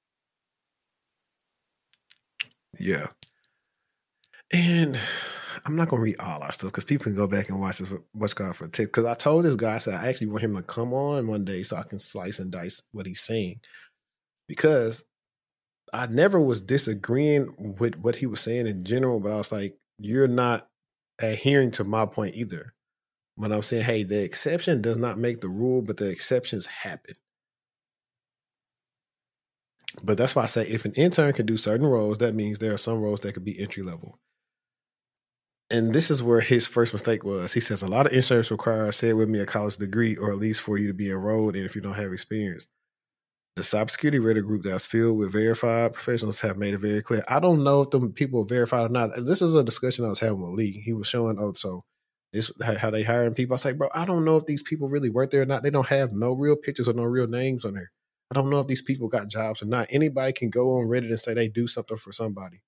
A: Yeah. And I'm not going to read all our stuff because people can go back and watch this, what's called for tick. Because I told this guy, I said, I actually want him to come on one day so I can slice and dice what he's saying. Because I never was disagreeing with what he was saying in general, but I was like, you're not adhering to my point either. When I'm saying, hey, the exception does not make the rule, but the exceptions happen. But that's why I say if an intern can do certain roles, that means there are some roles that could be entry level. And this is where his first mistake was. He says a lot of insurance require, say it with me, a college degree, or at least for you to be enrolled in if you don't have experience. The cybersecurity Reddit group that's filled with verified professionals have made it very clear. I don't know if the people are verified or not. This is a discussion I was having with Lee. He was showing, oh, so this how they hiring people. I say, bro, I don't know if these people really work there or not. They don't have no real pictures or no real names on there. I don't know if these people got jobs or not. Anybody can go on Reddit and say they do something for somebody.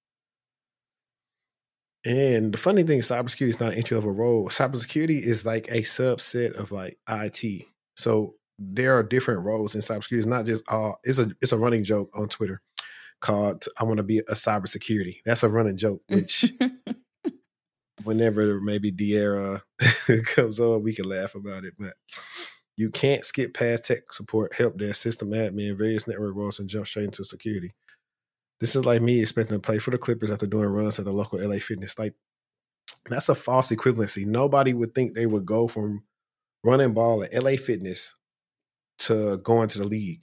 A: And the funny thing is cybersecurity is not an entry-level role. Cybersecurity is like a subset of like I T. So there are different roles in cybersecurity. It's not just uh it's a it's a running joke on Twitter called I want to be a cybersecurity. That's a running joke, which whenever maybe De'Ara comes on, we can laugh about it. But you can't skip past tech support, help desk, system admin, various network roles, and jump straight into security. This is like me expecting to play for the Clippers after doing runs at the local L A Fitness. Like, that's a false equivalency. Nobody would think they would go from running ball at L A Fitness to going to the league.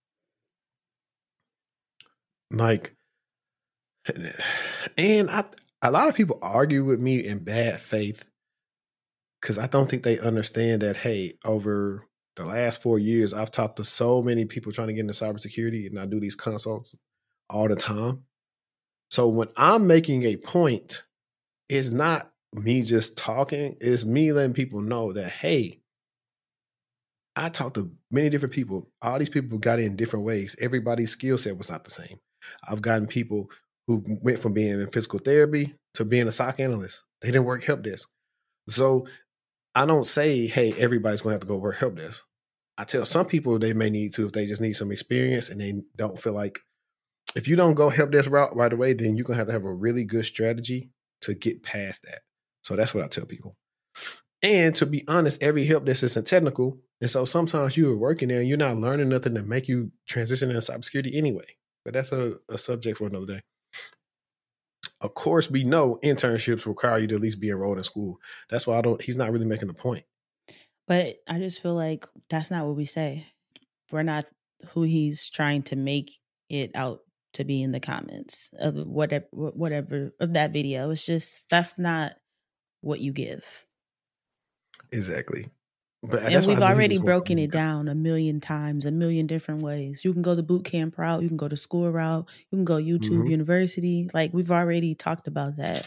A: Like, and I a lot of people argue with me in bad faith because I don't think they understand that, hey, over the last four years, I've talked to so many people trying to get into cybersecurity, and I do these consults all the time. So when I'm making a point, it's not me just talking, it's me letting people know that, hey, I talked to many different people. All these people got in different ways. Everybody's skill set was not the same. I've gotten people who went from being in physical therapy to being a S O C analyst. They didn't work help desk. So I don't say, hey, everybody's going to have to go work help desk. I tell some people they may need to if they just need some experience and they don't feel like, if you don't go help desk route right away, then you're going to have to have a really good strategy to get past that. So that's what I tell people. And to be honest, every help desk isn't technical. And so sometimes you are working there and you're not learning nothing to make you transition into cybersecurity anyway. But that's a, a subject for another day. Of course, we know internships require you to at least be enrolled in school. That's why I don't, he's not really making a point.
C: But I just feel like that's not what we say. We're not who he's trying to make it out to be in the comments of whatever, whatever of that video. It's just, that's not what you give.
A: Exactly. But
C: and we've already broken it down a million times, a million different ways. You can go the boot camp route. You can go the school route. You can go YouTube mm-hmm. University. Like, we've already talked about that.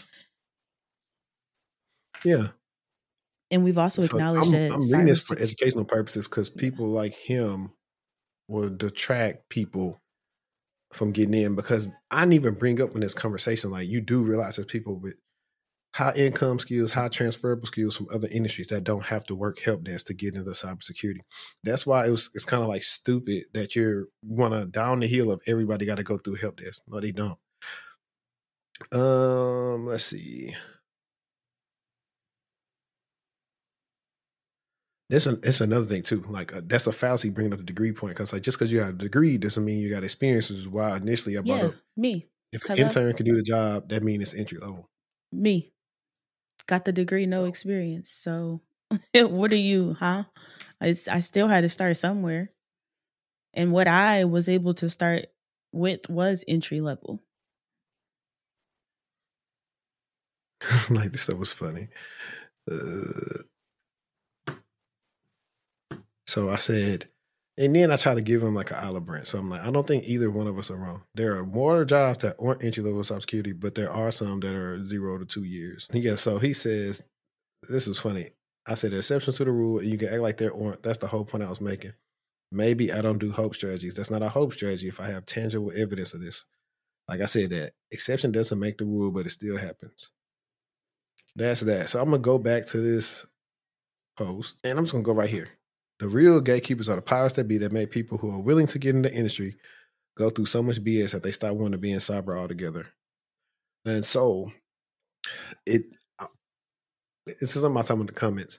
A: Yeah.
C: And we've also so acknowledged
A: I'm,
C: that.
A: I'm reading this for educational purposes because people yeah. like him will detract people from getting in, because I didn't even bring up in this conversation, like, you do realize there's people with high income skills, high transferable skills from other industries that don't have to work help desk to get into cybersecurity. That's why it was, it's kind of like stupid that you're want to down the hill of everybody got to go through help desk. No, they don't. Um, let's see. This it's another thing too. Like uh, that's a fallacy bringing up the degree point, because like just because you have a degree doesn't mean you got experience. Which is why initially I brought
C: yeah,
A: up
C: me.
A: If an Hello? intern can do the job, that means it's entry level.
C: Me. Got the degree, no experience. So what are you, huh? I, I still had to start somewhere. And what I was able to start with was entry level.
A: Like, this stuff was funny. Uh, so I said, and then I try to give him like an olive branch. So I'm like, I don't think either one of us are wrong. There are more jobs that aren't entry level cybersecurity, but there are some that are zero to two years. Yeah. So he says, this was funny. I said, the exceptions to the rule, and you can act like there aren't. That's the whole point I was making. Maybe I don't do hope strategies. That's not a hope strategy if I have tangible evidence of this. Like I said, that exception doesn't make the rule, but it still happens. That's that. So I'm going to go back to this post, and I'm just going to go right here. The real gatekeepers are the powers that be that make people who are willing to get in the industry go through so much B S that they stop wanting to be in cyber altogether. And so it, this is on my time in the comments.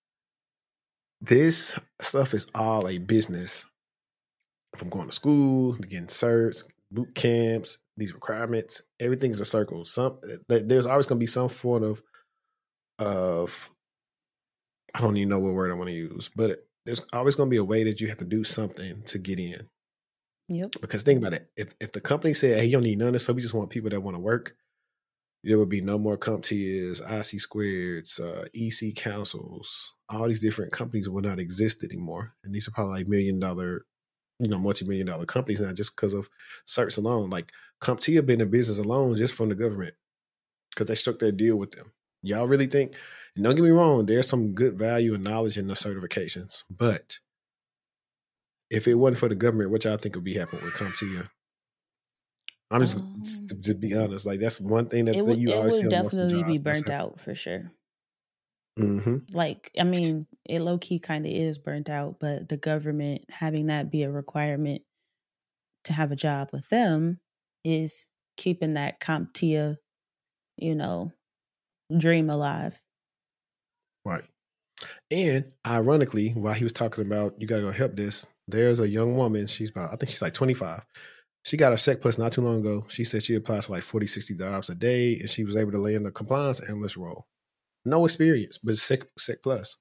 A: This stuff is all a business. From going to school, to getting certs, boot camps, these requirements, everything's a circle. Some there's always going to be some form of, of, I don't even know what word I want to use, but there's always going to be a way that you have to do something to get in.
C: Yep.
A: Because think about it. If if the company said, hey, you don't need none of this, so we just want people that want to work, there would be no more CompTIAs, I C squareds, uh, E C councils. All these different companies will not exist anymore. And these are probably like million dollar, you know, multi-million dollar companies now just because of certs alone. Like CompTIA been in business alone just from the government because they struck their deal with them. Y'all really think, and don't get me wrong, there's some good value and knowledge in the certifications. But if it wasn't for the government, what y'all think would be happening with CompTIA? I'm just, um, to, to be honest, like that's one thing that,
C: it
A: that you
C: it
A: always
C: would definitely be burnt out for sure.
A: Mm-hmm.
C: Like, I mean, it low key kind of is burnt out, but the government having that be a requirement to have a job with them is keeping that CompTIA, you know, dream alive.
A: Right. And ironically, while he was talking about you got to go help this, there's a young woman. She's about, I think she's like twenty-five. She got her Sec Plus not too long ago. She said she applies for like forty, sixty jobs a day, and she was able to land a compliance analyst role. No experience, but Sec, Sec Plus.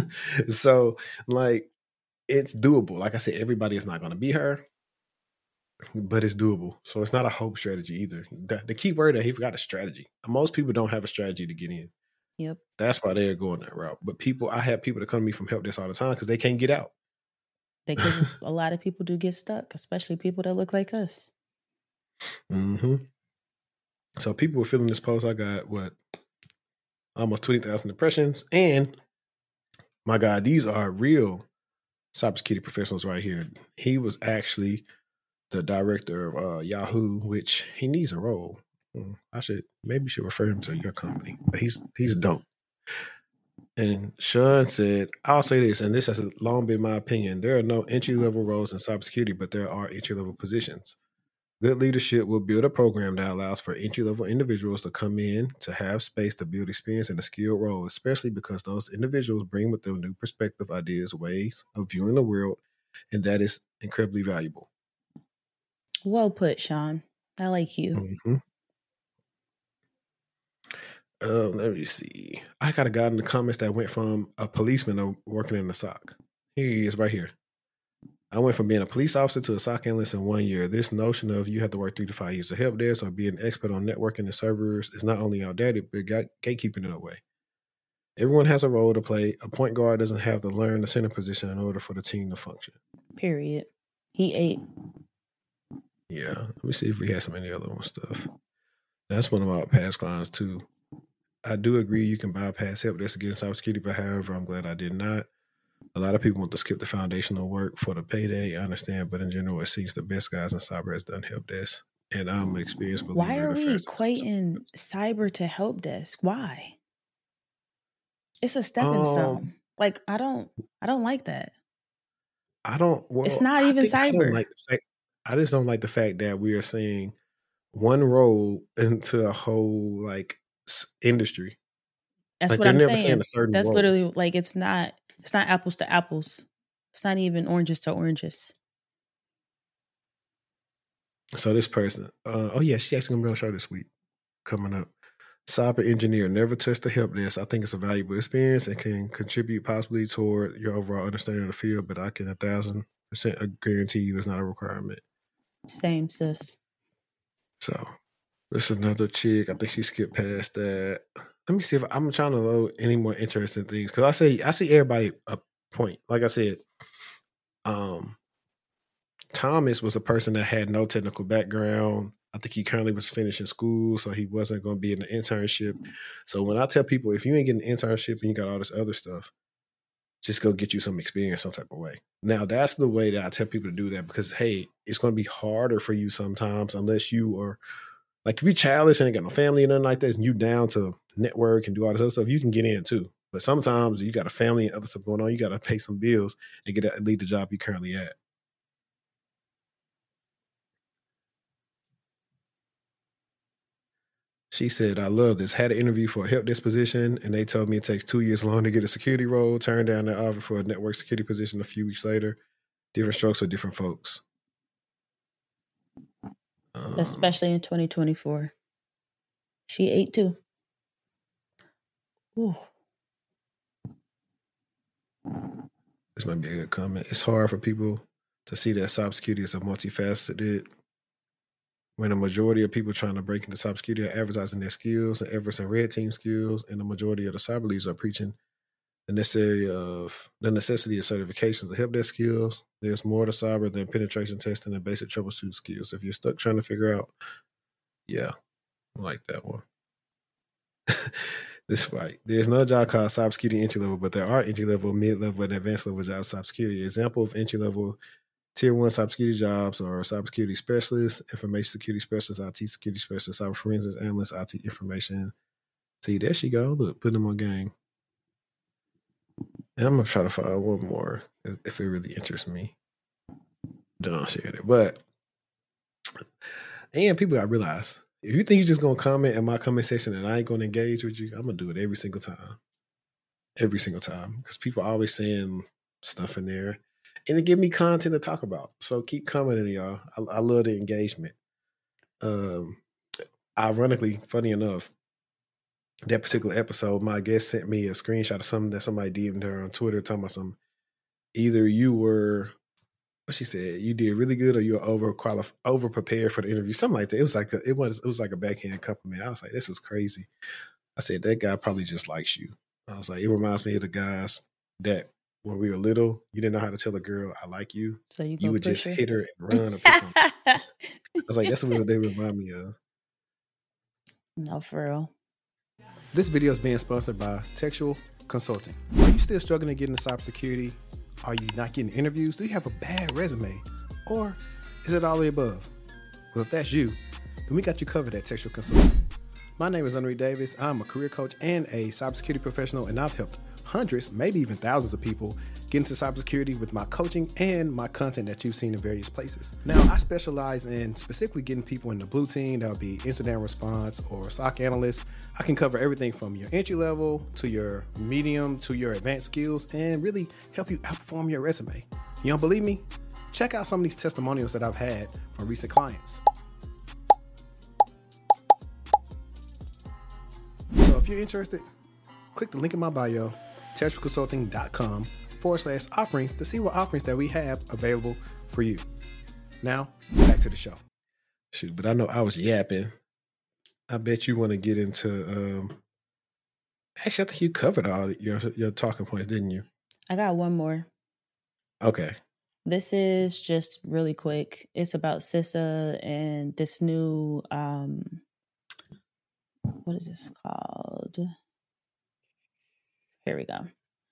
A: So, like, it's doable. Like I said, everybody is not going to be her. but it's doable. So it's not a hope strategy either. The, the key word that he forgot is strategy. Most people don't have a strategy to get in.
C: Yep.
A: That's why they're going that route. But people, I have people that come to me from help desk all the time because they can't get out.
C: Because a lot of people do get stuck, especially people that look like us.
A: Mm-hmm. So people were feeling this post. I got what? Almost twenty thousand impressions. And my God, these are real cybersecurity professionals right here. He was actually the director of uh, Yahoo, which he needs a role. I should maybe should refer him to your company. But he's he's dope. And Sean said, I'll say this, and this has long been my opinion. There are no entry-level roles in cybersecurity, but there are entry-level positions. Good leadership will build a program that allows for entry-level individuals to come in to have space to build experience in a skilled role, especially because those individuals bring with them new perspective, ideas, ways of viewing the world, and that is incredibly valuable.
C: Well put, Sean. I like you.
A: Mm-hmm. Uh, let me see. I got a guy in the comments that went from a policeman to working in the S O C. Here he is right here. I went from being a police officer to a S O C analyst in one year. This notion of you have to work three to five years to help desk or be an expert on networking and servers is not only outdated, but gatekeeping in a way. Everyone has a role to play. A point guard doesn't have to learn the center position in order for the team to function.
C: Period. He ate.
A: Yeah. Let me see if we have some any other one stuff. That's one of our past clients too. I do agree you can bypass help desk against cybersecurity, but however, I'm glad I did not. A lot of people want to skip the foundational work for the payday. I understand, but in general, it seems the best guys in cyber has done help desk. And I'm an experienced believer.
C: Why are we equating cyber to help desk? Why? It's a stepping um, stone. Like I don't, I don't like that.
A: I don't. Well,
C: it's not even cyber.
A: I, like fact, I just don't like the fact that we are saying one role into a whole like industry.
C: That's
A: like,
C: what I'm
A: never
C: saying.
A: saying a certain
C: That's
A: role.
C: literally like it's not. It's not apples to apples. It's not even oranges to oranges.
A: So this person, uh, oh yeah, she actually gonna be on the show this week. Coming up, cyber engineer never touched the help desk. I think it's a valuable experience and can contribute possibly toward your overall understanding of the field. But I can a thousand percent guarantee you it's not a requirement.
C: Same, sis.
A: So there's another chick. I think she skipped past that. Let me see if I'm trying to load any more interesting things because I say I see everybody a point. Like I said, um, Thomas was a person that had no technical background. I think he currently was finishing school, so he wasn't going to be in the internship. So when I tell people, if you ain't getting an internship and you got all this other stuff, just go get you some experience some type of way. Now, that's the way that I tell people to do that because, hey, it's going to be harder for you sometimes unless you are, like if you're childish and ain't got no family and nothing like that, and you down to network and do all this other stuff, you can get in too. But sometimes you got a family and other stuff going on, you got to pay some bills and get a, lead the job you currently at. She said, I love this. Had an interview for a help desk position, and they told me it takes two years long to get a security role. Turned down the offer for a network security position a few weeks later. Different strokes for different folks.
C: Um, Especially in twenty twenty-four. She ate too. Ooh.
A: This might be a good comment. It's hard for people to see that cybersecurity is a multifaceted. When a majority of people trying to break into cybersecurity are advertising their skills and efforts and red team skills, and the majority of the cyber leaders are preaching the necessary of the necessity of certifications to help their skills. There's more to cyber than penetration testing and basic troubleshoot skills. If you're stuck trying to figure out, yeah, I like that one. This right. There's no job called cybersecurity entry level, but there are entry level, mid level, and advanced level jobs cybersecurity. Example of entry level. Tier one cybersecurity jobs are cybersecurity specialists, information security specialists, I T security specialists, cyber forensics analysts, I T information. See, there she go. Look, putting them on game. And I'm going to try to find one more if it really interests me. Don't share it. But, and people got to realize, if you think you're just going to comment in my comment section and I ain't going to engage with you, I'm going to do it every single time. Every single time. Because people are always saying stuff in there. And it give me content to talk about. So keep commenting, y'all. I, I love the engagement. Um, ironically, funny enough, that particular episode, my guest sent me a screenshot of something that somebody D M'd her on Twitter talking about some. Either you were she said, you did really good, or you're over qualified, over prepared for the interview, something like that. It was like a, it was it was like a backhand compliment. I was like, this is crazy. I said, that guy probably just likes you. I was like, it reminds me of the guys that when we were little, you didn't know how to tell a girl I like you.
C: So you,
A: you would just
C: her?
A: hit her and run. Or push her. I was like, that's what they remind me of.
C: No, for real.
B: This video is being sponsored by Textual Consulting. Are you still struggling to get into cybersecurity? Are you not getting interviews? Do you have a bad resume? Or is it all the above? Well, if that's you, then we got you covered at Textual Consulting. My name is Henry Davis. I'm a career coach and a cybersecurity professional, and I've helped hundreds, maybe even thousands of people get into cybersecurity with my coaching and my content that you've seen in various places. Now, I specialize in specifically getting people in the blue team. That would be incident response or S O C analyst. I can cover everything from your entry level to your medium to your advanced skills and really help you outperform your resume. You don't believe me? Check out some of these testimonials that I've had from recent clients. So if you're interested, click the link in my bio, textualconsulting.com forward slash offerings to see what offerings that we have available for you. Now, back to the show.
A: Shoot, but I know I was yapping. I bet you want to get into, um, actually, I think you covered all your, your talking points, didn't you?
C: I got one more.
A: Okay.
C: This is just really quick. It's about CISA and this new, um, what is this called? Here we go.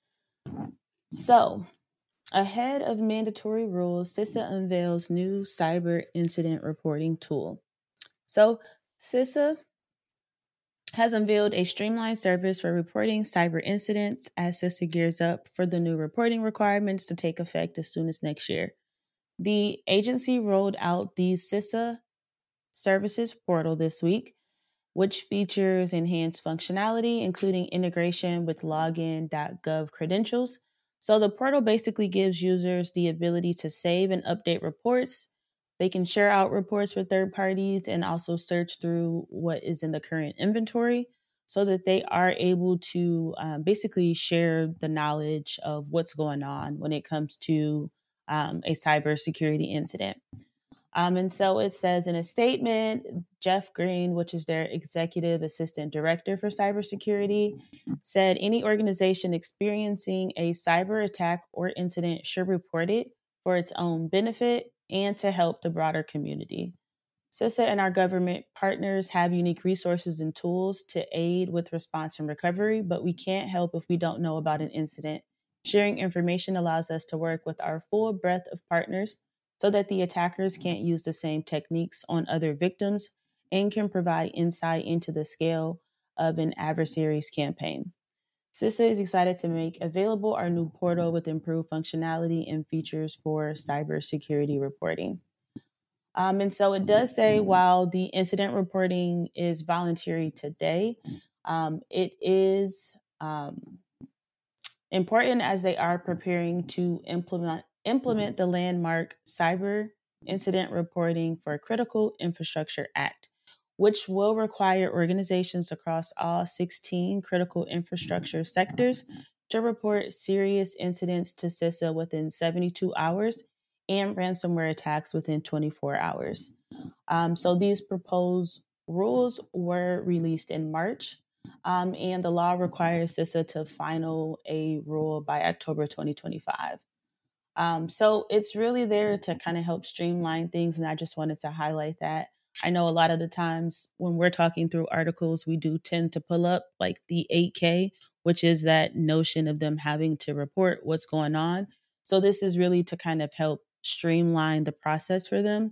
C: So, ahead of mandatory rules, CISA unveils new cyber incident reporting tool. So, CISA has unveiled a streamlined service for reporting cyber incidents as CISA gears up for the new reporting requirements to take effect as soon as next year. The agency rolled out the CISA Services Portal this week, which features enhanced functionality, including integration with login dot gov credentials. So the portal basically gives users the ability to save and update reports. They can share out reports with third parties and also search through what is in the current inventory so that they are able to um, basically share the knowledge of what's going on when it comes to um, a cybersecurity incident. Um, and so it says in a statement, Jeff Green, which is their executive assistant director for cybersecurity, said any organization experiencing a cyber attack or incident should report it for its own benefit and to help the broader community. CISA and our government partners have unique resources and tools to aid with response and recovery, but we can't help if we don't know about an incident. Sharing information allows us to work with our full breadth of partners so that the attackers can't use the same techniques on other victims and can provide insight into the scale of an adversary's campaign. CISA is excited to make available our new portal with improved functionality and features for cybersecurity reporting. Um, and so it does say while the incident reporting is voluntary today, um, it is um, important as they are preparing to implement implement the landmark Cyber Incident Reporting for Critical Infrastructure Act, which will require organizations across all sixteen critical infrastructure sectors to report serious incidents to CISA within seventy-two hours and ransomware attacks within twenty-four hours. Um, so these proposed rules were released in March, um, and the law requires CISA to final a rule by October twenty twenty-five. Um, so it's really there to kind of help streamline things, and I just wanted to highlight that. I know a lot of the times when we're talking through articles, we do tend to pull up like the eight K, which is that notion of them having to report what's going on. So this is really to kind of help streamline the process for them.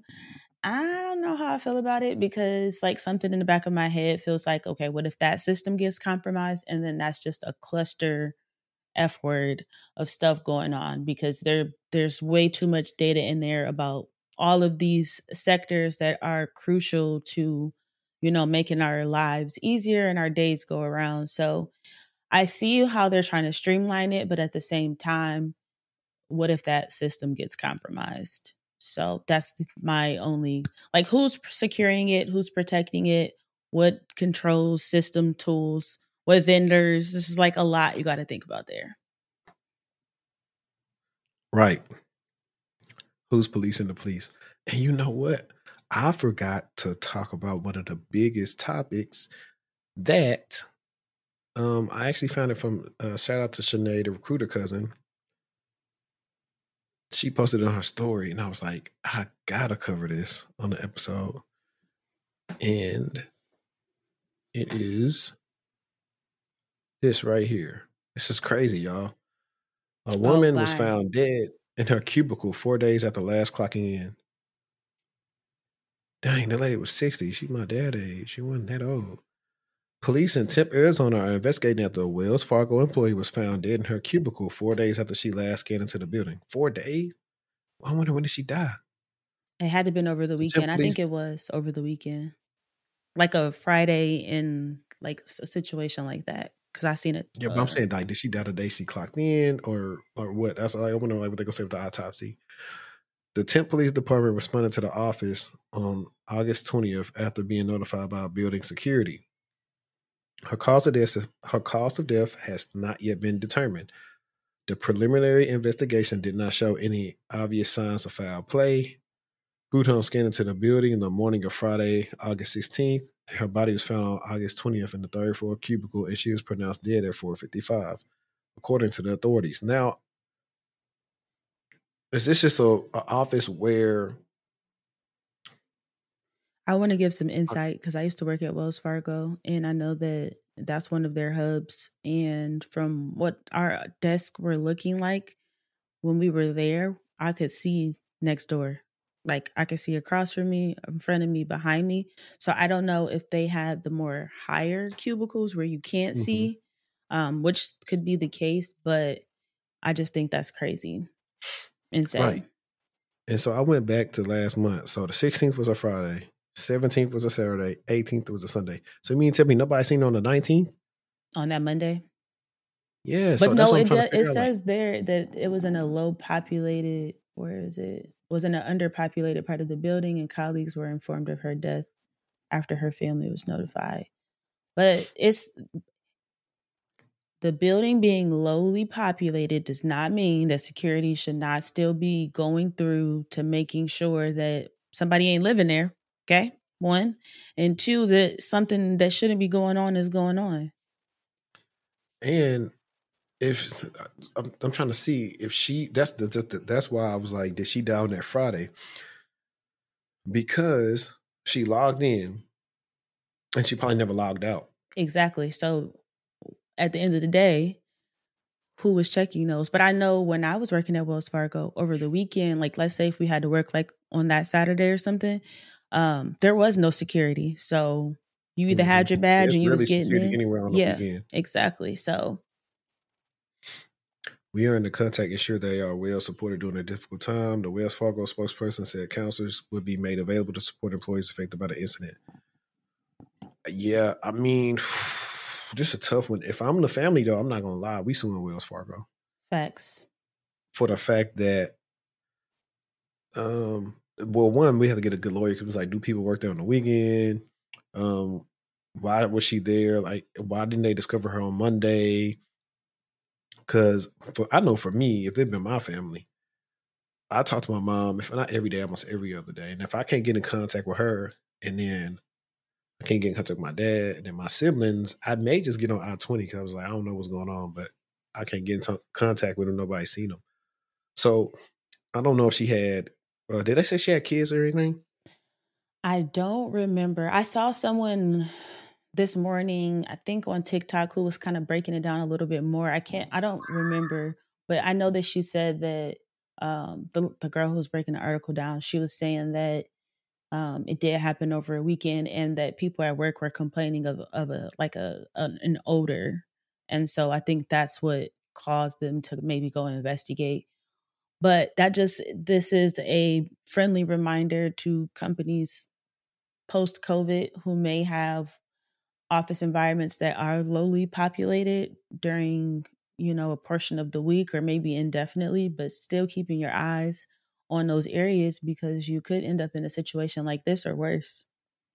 C: I don't know how I feel about it because like something in the back of my head feels like, okay, what if that system gets compromised? And then that's just a cluster F word of stuff going on because there there's way too much data in there about all of these sectors that are crucial to, you know, making our lives easier and our days go around. So I see how they're trying to streamline it, but at the same time, what if that system gets compromised? So that's my only, like, who's securing it? Who's protecting it? What controls, system tools? What vendors? This is like a lot you got to think about there.
A: Right. Who's policing the police? And you know what? I forgot to talk about one of the biggest topics that um, I actually found it from, uh, shout out to Shanae, the recruiter cousin. She posted it on her story, and I was like, I gotta cover this on the episode. And it is this right here. This is crazy, y'all. A woman oh, was found dead in her cubicle four days after last clocking in. Dang, the lady was sixty. She's my dad age. She wasn't that old. Police in Tempe, Arizona are investigating after a Wells Fargo employee was found dead in her cubicle four days after she last scanned into the building. Four days? I wonder, when did she die?
C: It had to have been over the weekend. I think it was over the weekend. Like a Friday in like a situation like that. Because I seen it.
A: Yeah, but uh, I'm saying, like, did she die the day she clocked in or or what? That's like, I wonder like what they're gonna say with the autopsy. The Tempe Police Department responded to the office on August twentieth after being notified by building security. Her cause of death, her cause of death has not yet been determined. The preliminary investigation did not show any obvious signs of foul play. Boot home scanned into the building in the morning of Friday, August sixteenth. Her body was found on August twentieth in the third floor cubicle, and she was pronounced dead at four fifty-five, according to the authorities. Now, is this just a, a office where...
C: I want to give some insight because I used to work at Wells Fargo, and I know that that's one of their hubs. And from what our desks were looking like when we were there, I could see next door. Like I could see across from me, in front of me, behind me. So I don't know if they had the more higher cubicles where you can't mm-hmm. see, um, which could be the case, but I just think that's crazy. Insane.
A: Right. And so I went back to last month. So the sixteenth was a Friday, seventeenth was a Saturday, eighteenth was a Sunday. So you mean tell me nobody seen it on the nineteenth?
C: On that Monday?
A: Yeah.
C: But
A: so
C: no,
A: that's what
C: it,
A: I'm trying
C: it,
A: to
C: it says
A: like.
C: there that it was in a low populated, where is it? Was in an underpopulated part of the building, and colleagues were informed of her death after her family was notified. But it's the building being lowly populated does not mean that security should not still be going through to making sure that somebody ain't living there. Okay, one, and two, that something that shouldn't be going on is going on.
A: And if I'm, I'm trying to see if she, that's the, the that's why I was like, did she die on that Friday? Because she logged in and she probably never logged out.
C: Exactly. So at the end of the day, who was checking those? But I know when I was working at Wells Fargo over the weekend, like let's say if we had to work like on that Saturday or something, um, there was no security. So you either mm-hmm. had your badge
A: There's
C: and you
A: really
C: was getting
A: security
C: in.
A: anywhere on
C: yeah,
A: the weekend.
C: Exactly. So
A: we are in the contact ensure they are well supported during a difficult time. The Wells Fargo spokesperson said counselors would be made available to support employees affected by the incident. Yeah, I mean, just a tough one. If I'm the family, though, I'm not going to lie. We suing Wells Fargo.
C: Facts.
A: For the fact that, um, well, one, we had to get a good lawyer because it was like, do people work there on the weekend? Um, why was she there? Like, why didn't they discover her on Monday? Because I know for me, if they've been my family, I talk to my mom, if not every day, almost every other day. And if I can't get in contact with her, and then I can't get in contact with my dad, and then my siblings, I may just get on I twenty because I was like, I don't know what's going on, but I can't get in t- contact with them. Nobody's seen them. So I don't know if she had, uh, did they say she had kids or anything?
C: I don't remember. I saw someone this morning, I think on TikTok, who was kind of breaking it down a little bit more. I can't, I don't remember, but I know that she said that um, the, the girl who was breaking the article down, she was saying that um, it did happen over a weekend and that people at work were complaining of, of a, like a, a, an odor. And so I think that's what caused them to maybe go investigate. But that just, this is a friendly reminder to companies post-COVID who may have office environments that are lowly populated during, you know, a portion of the week or maybe indefinitely, but still keeping your eyes on those areas because you could end up in a situation like this or worse.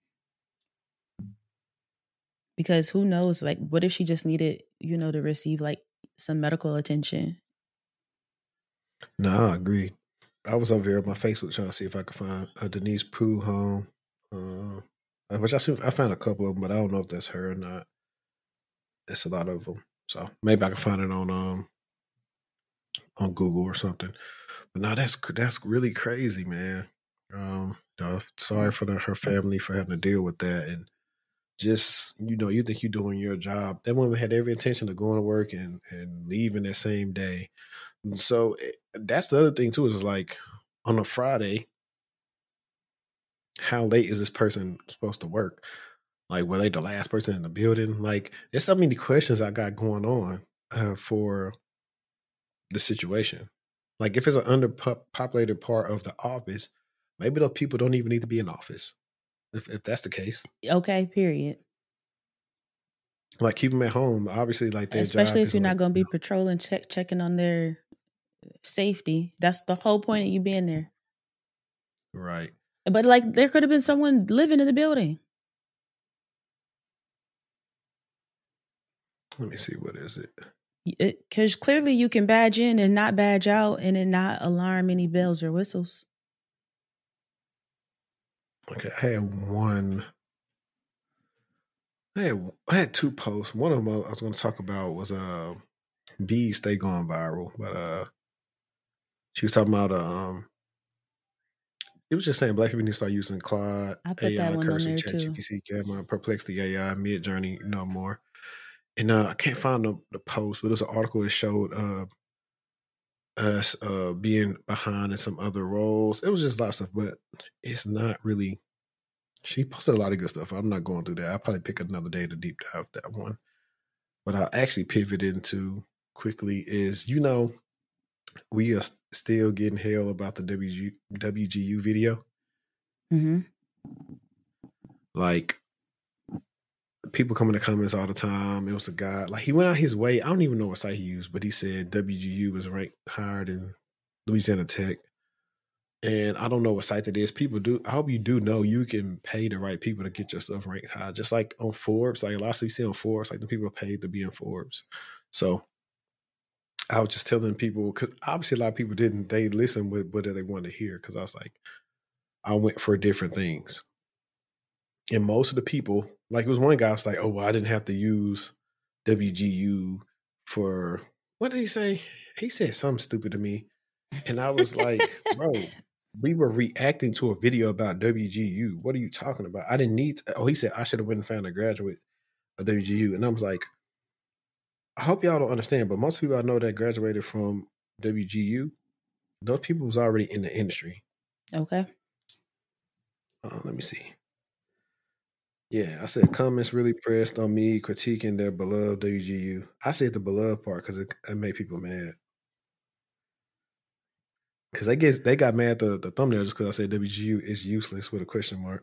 C: Because who knows, like, what if she just needed, you know, to receive like some medical attention?
A: No, I agree. I was over here on my Facebook trying to see if I could find a Denise Prude home, uh, which I see, I found a couple of them, but I don't know if that's her or not. It's a lot of them, so maybe I can find it on um on Google or something. But no, that's that's really crazy, man. Um, you know, sorry for the, her family for having to deal with that, and just you know, you think you're doing your job. That woman had every intention of going to work and and leaving that same day. So that's the other thing too. Is like on a Friday, how late is this person supposed to work? Like, were they the last person in the building? Like, there's so many questions I got going on uh, for the situation. Like, if it's an underpopulated part of the office, maybe those people don't even need to be in office. If if that's the case,
C: okay, period.
A: Like, keep them at home. Obviously, like their
C: especially
A: job
C: if you're
A: like,
C: not going to be patrolling, check checking on their safety. That's the whole point of you being there.
A: Right.
C: But like, there could have been someone living in the building.
A: Let me see. What is it?
C: Because clearly you can badge in and not badge out and it not alarm any bells or whistles.
A: Okay, I had one. I had, I had two posts. One of them I was going to talk about was uh, bees stay going viral, but uh, she was talking about um, it was just saying black people need to start using Claude,
C: I put
A: A I,
C: that one on
A: Cursor,
C: there too.
A: ChatGPT, Gamma, Perplexity A I, Midjourney, no more. And uh, I can't find the, the post, but it was an article that showed uh, us uh, being behind in some other roles. It was just lots of stuff, but it's not really. She posted a lot of good stuff. I'm not going through that. I'll probably pick another day to deep dive that one. But I'll actually pivot into quickly is, you know, we are still getting hell about the W G, W G U video.
C: Mm-hmm.
A: Like, people come in the comments all the time. It was a guy, like, he went out his way. I don't even know what site he used, but he said W G U was ranked higher than Louisiana Tech. And I don't know what site that is. People do. I hope you do know you can pay the right people to get your stuff ranked high. Just like on Forbes, like a lot of you see on Forbes, like the people are paid to be in Forbes. So I was just telling people, because obviously a lot of people didn't, they listened with what they wanted to hear. Because I was like, I went for different things. And most of the people, like it was one guy was like, oh, well, I didn't have to use W G U for, what did he say? He said something stupid to me. And I was like, bro, we were reacting to a video about W G U. What are you talking about? I didn't need to, oh, he said I should have went and found a graduate of W G U. And I was like, I hope y'all don't understand, but most people I know that graduated from W G U, those people was already in the industry.
C: Okay.
A: Uh, let me see. Yeah, I said comments really pressed on me critiquing their beloved W G U. I said the beloved part because it, it made people mad. Because they get they got mad at the, the thumbnail just because I said W G U is useless with a question mark.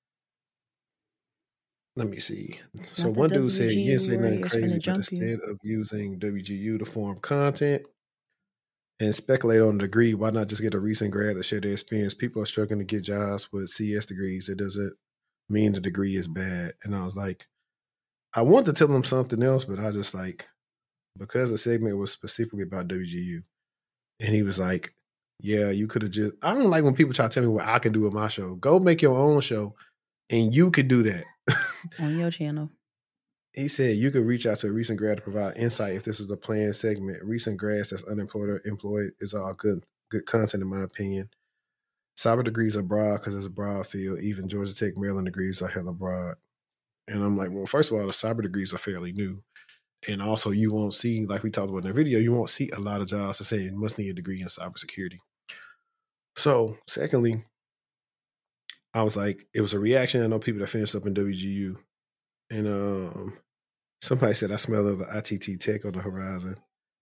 A: Let me see. So
C: Not
A: one
C: the
A: dude said you didn't say nothing
C: warriors finna
A: crazy, but
C: jump you.
A: instead of using W G U to form content and speculate on the degree, why not just get a recent grad to share their experience? People are struggling to get jobs with C S degrees. It doesn't mean the degree is bad. And I was like, I wanted to tell them something else, but I just like, because the segment was specifically about W G U. And he was like, yeah, you could have just, I don't like when people try to tell me what I can do with my show. Go make your own show and you could do that.
C: On your channel.
A: He said you could reach out to a recent grad to provide insight if this was a planned segment. Recent grads that's unemployed or employed is all good good content in my opinion. Cyber degrees are broad because it's a broad field. Even Georgia Tech, Maryland degrees are hella broad. And I'm like, well, first of all, the cyber degrees are fairly new. And also you won't see, like we talked about in the video, you won't see a lot of jobs that say you must need a degree in cybersecurity. So secondly, I was like, it was a reaction. I know people that finished up in W G U. And um, somebody said, I smell of the I T T Tech on the horizon.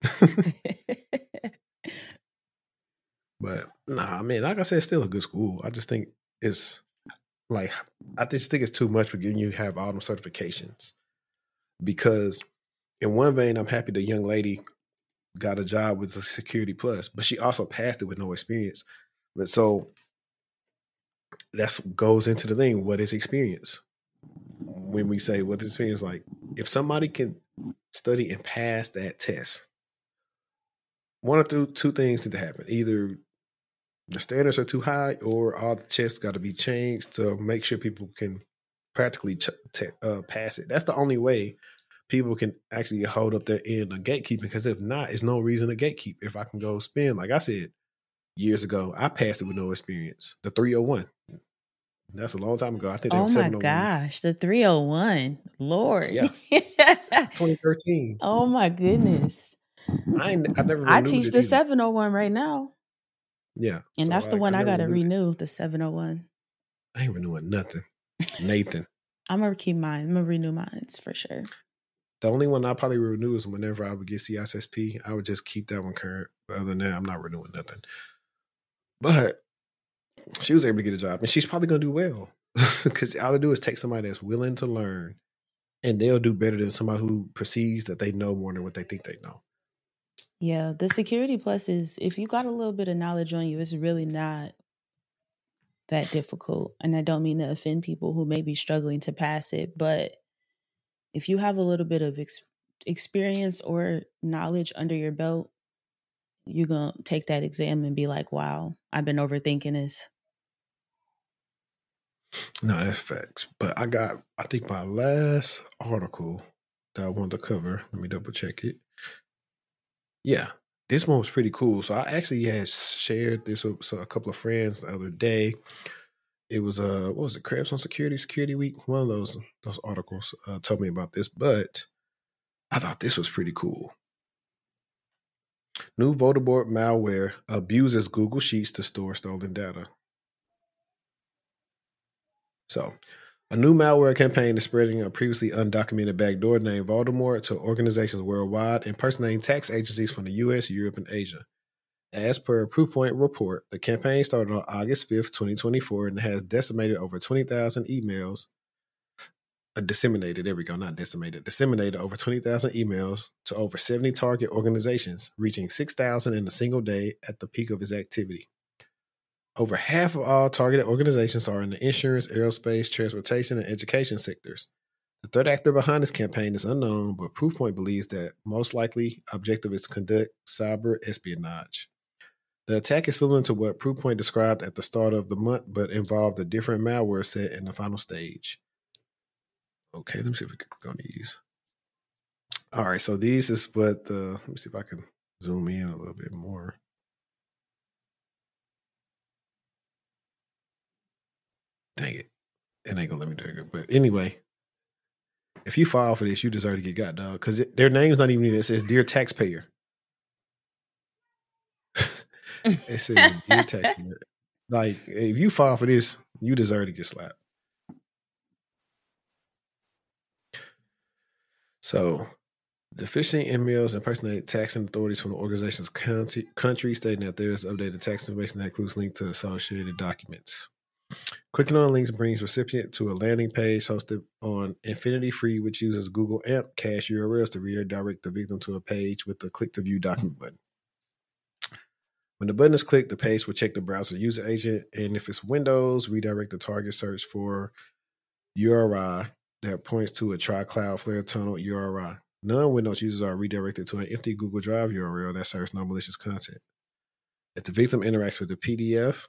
A: But nah, I mean, like I said, it's still a good school. I just think it's like, I just think it's too much for giving you have all them certifications. Because in one vein, I'm happy the young lady got a job with a Security Plus, but she also passed it with no experience. But so that's goes into the thing. What is experience? When we say what is experience, like if somebody can study and pass that test, one or two, two things need to happen. Either the standards are too high, or all the checks got to be changed to make sure people can practically ch- t- uh, pass it. That's the only way people can actually hold up their end of gatekeeping. Because if not, it's no reason to gatekeep. If I can go spend, like I said years ago, I passed it with no experience. The three oh one. That's a long time ago. I think that
C: Oh
A: was
C: my
A: seven oh one.
C: gosh, the three oh one. Lord.
A: Yeah. twenty thirteen.
C: Oh my goodness.
A: I ain't, I never renewed
C: I teach
A: it
C: the
A: either.
C: seven oh one right now.
A: Yeah.
C: And
A: so
C: that's the
A: I,
C: one
A: I,
C: I, got to
A: renewed it.
C: renew, the seven oh one.
A: I ain't renewing nothing. Nathan.
C: I'm going to keep mine. I'm going to renew mine for sure.
A: The only one I probably renew is whenever I would get C S S P. I would just keep that one current. But other than that, I'm not renewing nothing. But she was able to get a job. And she's probably going to do well. Because all they do is take somebody that's willing to learn. And they'll do better than somebody who perceives that they know more than what they think they know.
C: Yeah, the Security Plus is, if you got a little bit of knowledge on you, it's really not that difficult. And I don't mean to offend people who may be struggling to pass it, but if you have a little bit of ex- experience or knowledge under your belt, you're going to take that exam and be like, wow, I've been overthinking this.
A: No, that's facts. But I got, I think my last article that I wanted to cover, let me double check it. Yeah, this one was pretty cool. So I actually had shared this with a couple of friends the other day. It was, uh, what was it, Krebs on Security, Security Week? One of those those articles uh, told me about this, but I thought this was pretty cool. New Voldemort malware abuses Google Sheets to store stolen data. So, a new malware campaign is spreading a previously undocumented backdoor named Voldemort to organizations worldwide, impersonating tax agencies from the U S, Europe, and Asia. As per a Proofpoint report, the campaign started on August fifth, twenty twenty-four, and has decimated over twenty thousand emails. Uh, disseminated, there we go, not decimated. Disseminated over twenty thousand emails to over seventy target organizations, reaching six thousand in a single day at the peak of its activity. Over half of all targeted organizations are in the insurance, aerospace, transportation, and education sectors. The third actor behind this campaign is unknown, but Proofpoint believes that most likely objective is to conduct cyber espionage. The attack is similar to what Proofpoint described at the start of the month, but involved a different malware set in the final stage. Okay, let me see if we can click on these. All right, so these is what the, let me see if I can zoom in a little bit more. Dang it. It ain't gonna let me do it. But anyway, if you fall for this, you deserve to get got, dog. Because their name's not even in it. It says, Dear Taxpayer. It says, Dear Taxpayer. Like, if you fall for this, you deserve to get slapped. So, the phishing emails impersonate taxing authorities from the organization's country, country stating that there is updated tax information that includes links to associated documents. Clicking on the links brings recipient to a landing page hosted on Infinity Free, which uses Google A M P cache U R Ls to redirect the victim to a page with the click to view document button. When the button is clicked, the page will check the browser user agent, and if it's Windows, redirect the target search for U R I that points to a try Cloudflare tunnel U R I. Non-Windows users are redirected to an empty Google Drive U R L that serves no malicious content. If the victim interacts with the P D F,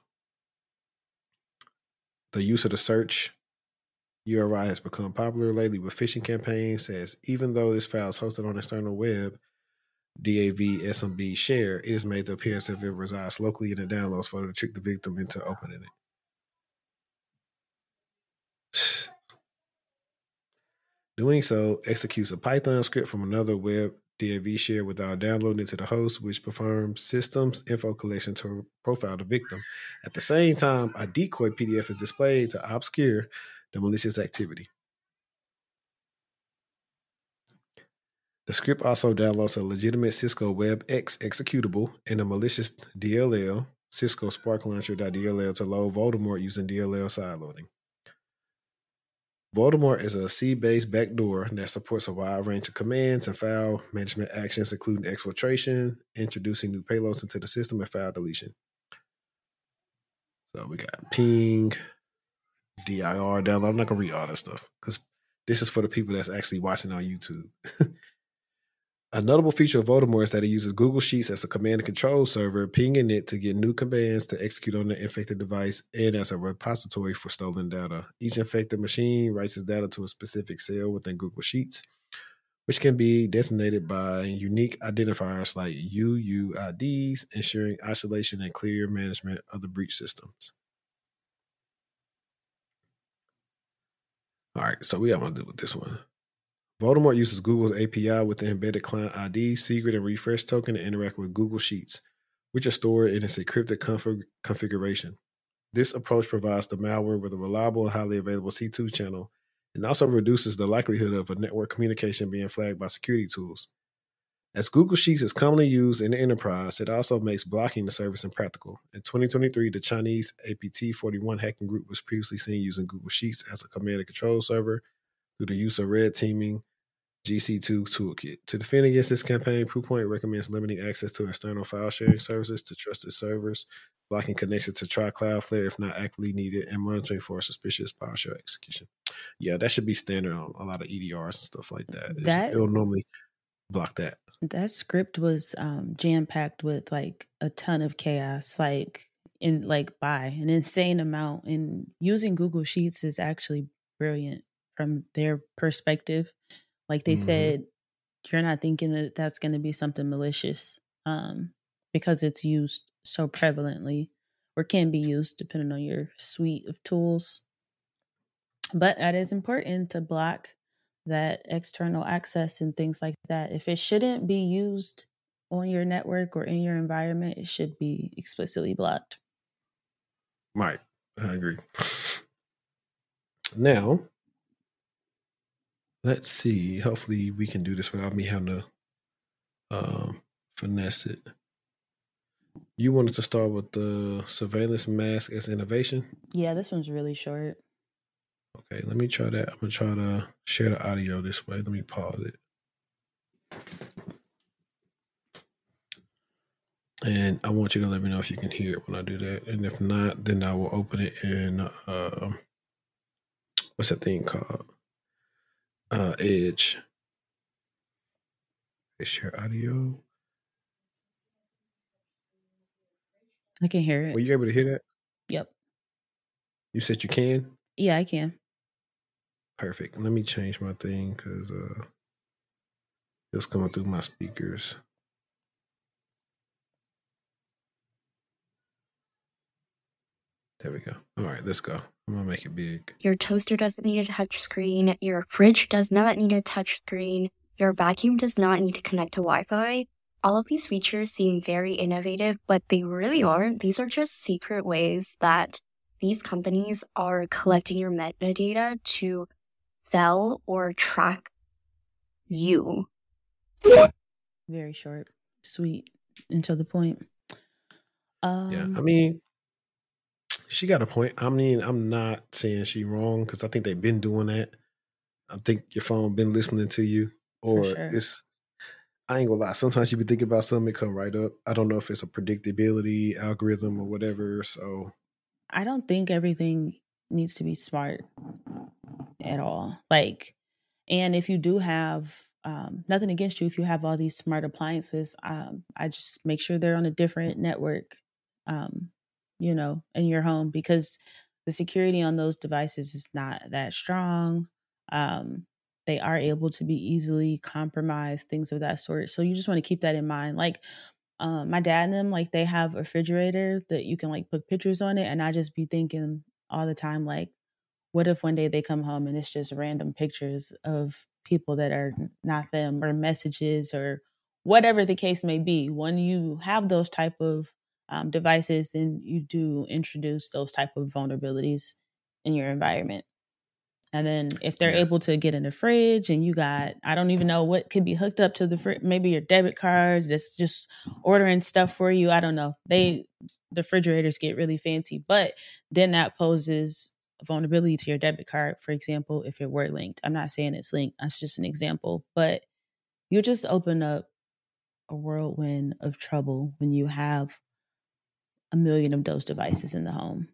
A: the use of the search U R I has become popular lately with phishing campaigns, as even though this file is hosted on external web, D A V S M B share, it is made to appear as if it resides locally in the downloads for to trick the victim into opening it. Doing so executes a Python script from another web D A V share without downloading it to the host, which performs systems info collection to profile the victim. At the same time, a decoy P D F is displayed to obscure the malicious activity. The script also downloads a legitimate Cisco WebEx executable and a malicious D L L, Cisco Spark Launcher.dll, to load Voldemort using D L L sideloading. Voldemort is a C-based backdoor that supports a wide range of commands and file management actions, including exfiltration, introducing new payloads into the system, and file deletion. So we got ping, D I R, download. I'm not going to read all that stuff because this is for the people that's actually watching on YouTube. A notable feature of Voldemort is that it uses Google Sheets as a command and control server, pinging it to get new commands to execute on the infected device and as a repository for stolen data. Each infected machine writes its data to a specific cell within Google Sheets, which can be designated by unique identifiers like U U I Ds, ensuring isolation and clear management of the breach systems. All right, so we have to do with this one. Voldemort uses Google's A P I with the embedded client I D, secret, and refresh token to interact with Google Sheets, which are stored in its encrypted config- configuration. This approach provides the malware with a reliable and highly available C two channel and also reduces the likelihood of a network communication being flagged by security tools. As Google Sheets is commonly used in the enterprise, it also makes blocking the service impractical. In twenty twenty-three, the Chinese A P T forty-one hacking group was previously seen using Google Sheets as a command and control server through the use of red teaming G C two toolkit. To defend against this campaign, Proofpoint recommends limiting access to external file sharing services to trusted servers, blocking connection to try Cloudflare if not actively needed, and monitoring for suspicious PowerShell execution. Yeah, that should be standard on a lot of E D Rs and stuff like that.
C: That
A: It'll normally block that.
C: That script was um, jam packed with like a ton of chaos, like in like by an insane amount. And using Google Sheets is actually brilliant from their perspective. Like they mm-hmm. said, you're not thinking that that's going to be something malicious um, because it's used so prevalently or can be used depending on your suite of tools. But that is important to block that external access and things like that. If it shouldn't be used on your network or in your environment, it should be explicitly blocked.
A: Right. I agree. Now, let's see. Hopefully we can do this without me having to um, finesse it. You wanted to start with the surveillance mask as innovation?
C: Yeah, this one's really short.
A: Okay, let me try that. I'm going to try to share the audio this way. Let me pause it. And I want you to let me know if you can hear it when I do that. And if not, then I will open it in, uh, what's that thing called? Uh, Edge. Share audio.
C: I can hear it.
A: Were you able to hear that?
C: Yep.
A: You said you can?
C: Yeah, I can.
A: Perfect. Let me change my thing because uh, it's coming through my speakers. There we go. All right, let's go. I'm going to make it big.
E: Your toaster doesn't need a touch screen. Your fridge does not need a touch screen. Your vacuum does not need to connect to Wi-Fi. All of these features seem very innovative, but they really aren't. These are just secret ways that these companies are collecting your metadata to sell or track you.
C: Very short, sweet, and to the point. Um,
A: yeah, I mean, she got a point. I mean, I'm not saying she wrong because I think they've been doing that. I think your phone been listening to you, or
C: sure.
A: it's. I ain't gonna lie. Sometimes you be thinking about something, it come right up. I don't know if it's a predictability algorithm or whatever. So,
C: I don't think everything needs to be smart at all. Like, and if you do have um, nothing against you, if you have all these smart appliances, um, I just make sure they're on a different network, um, you know, in your home, because the security on those devices is not that strong. Um, they are able to be easily compromised, things of that sort. So you just want to keep that in mind. Like, um, my dad and them, like, they have a refrigerator that you can like put pictures on it. And I just be thinking all the time, like, what if one day they come home and it's just random pictures of people that are not them, or messages, or whatever the case may be. When you have those type of um, devices, then you do introduce those type of vulnerabilities in your environment. And then if they're yeah. able to get in the fridge and you got, I don't even know what could be hooked up to the fridge, maybe your debit card that's just ordering stuff for you. I don't know. They, the refrigerators get really fancy, but then that poses vulnerability to your debit card, for example, if it were linked. I'm not saying it's linked. That's just an example. But you just open up a whirlwind of trouble when you have a million of those devices in the home.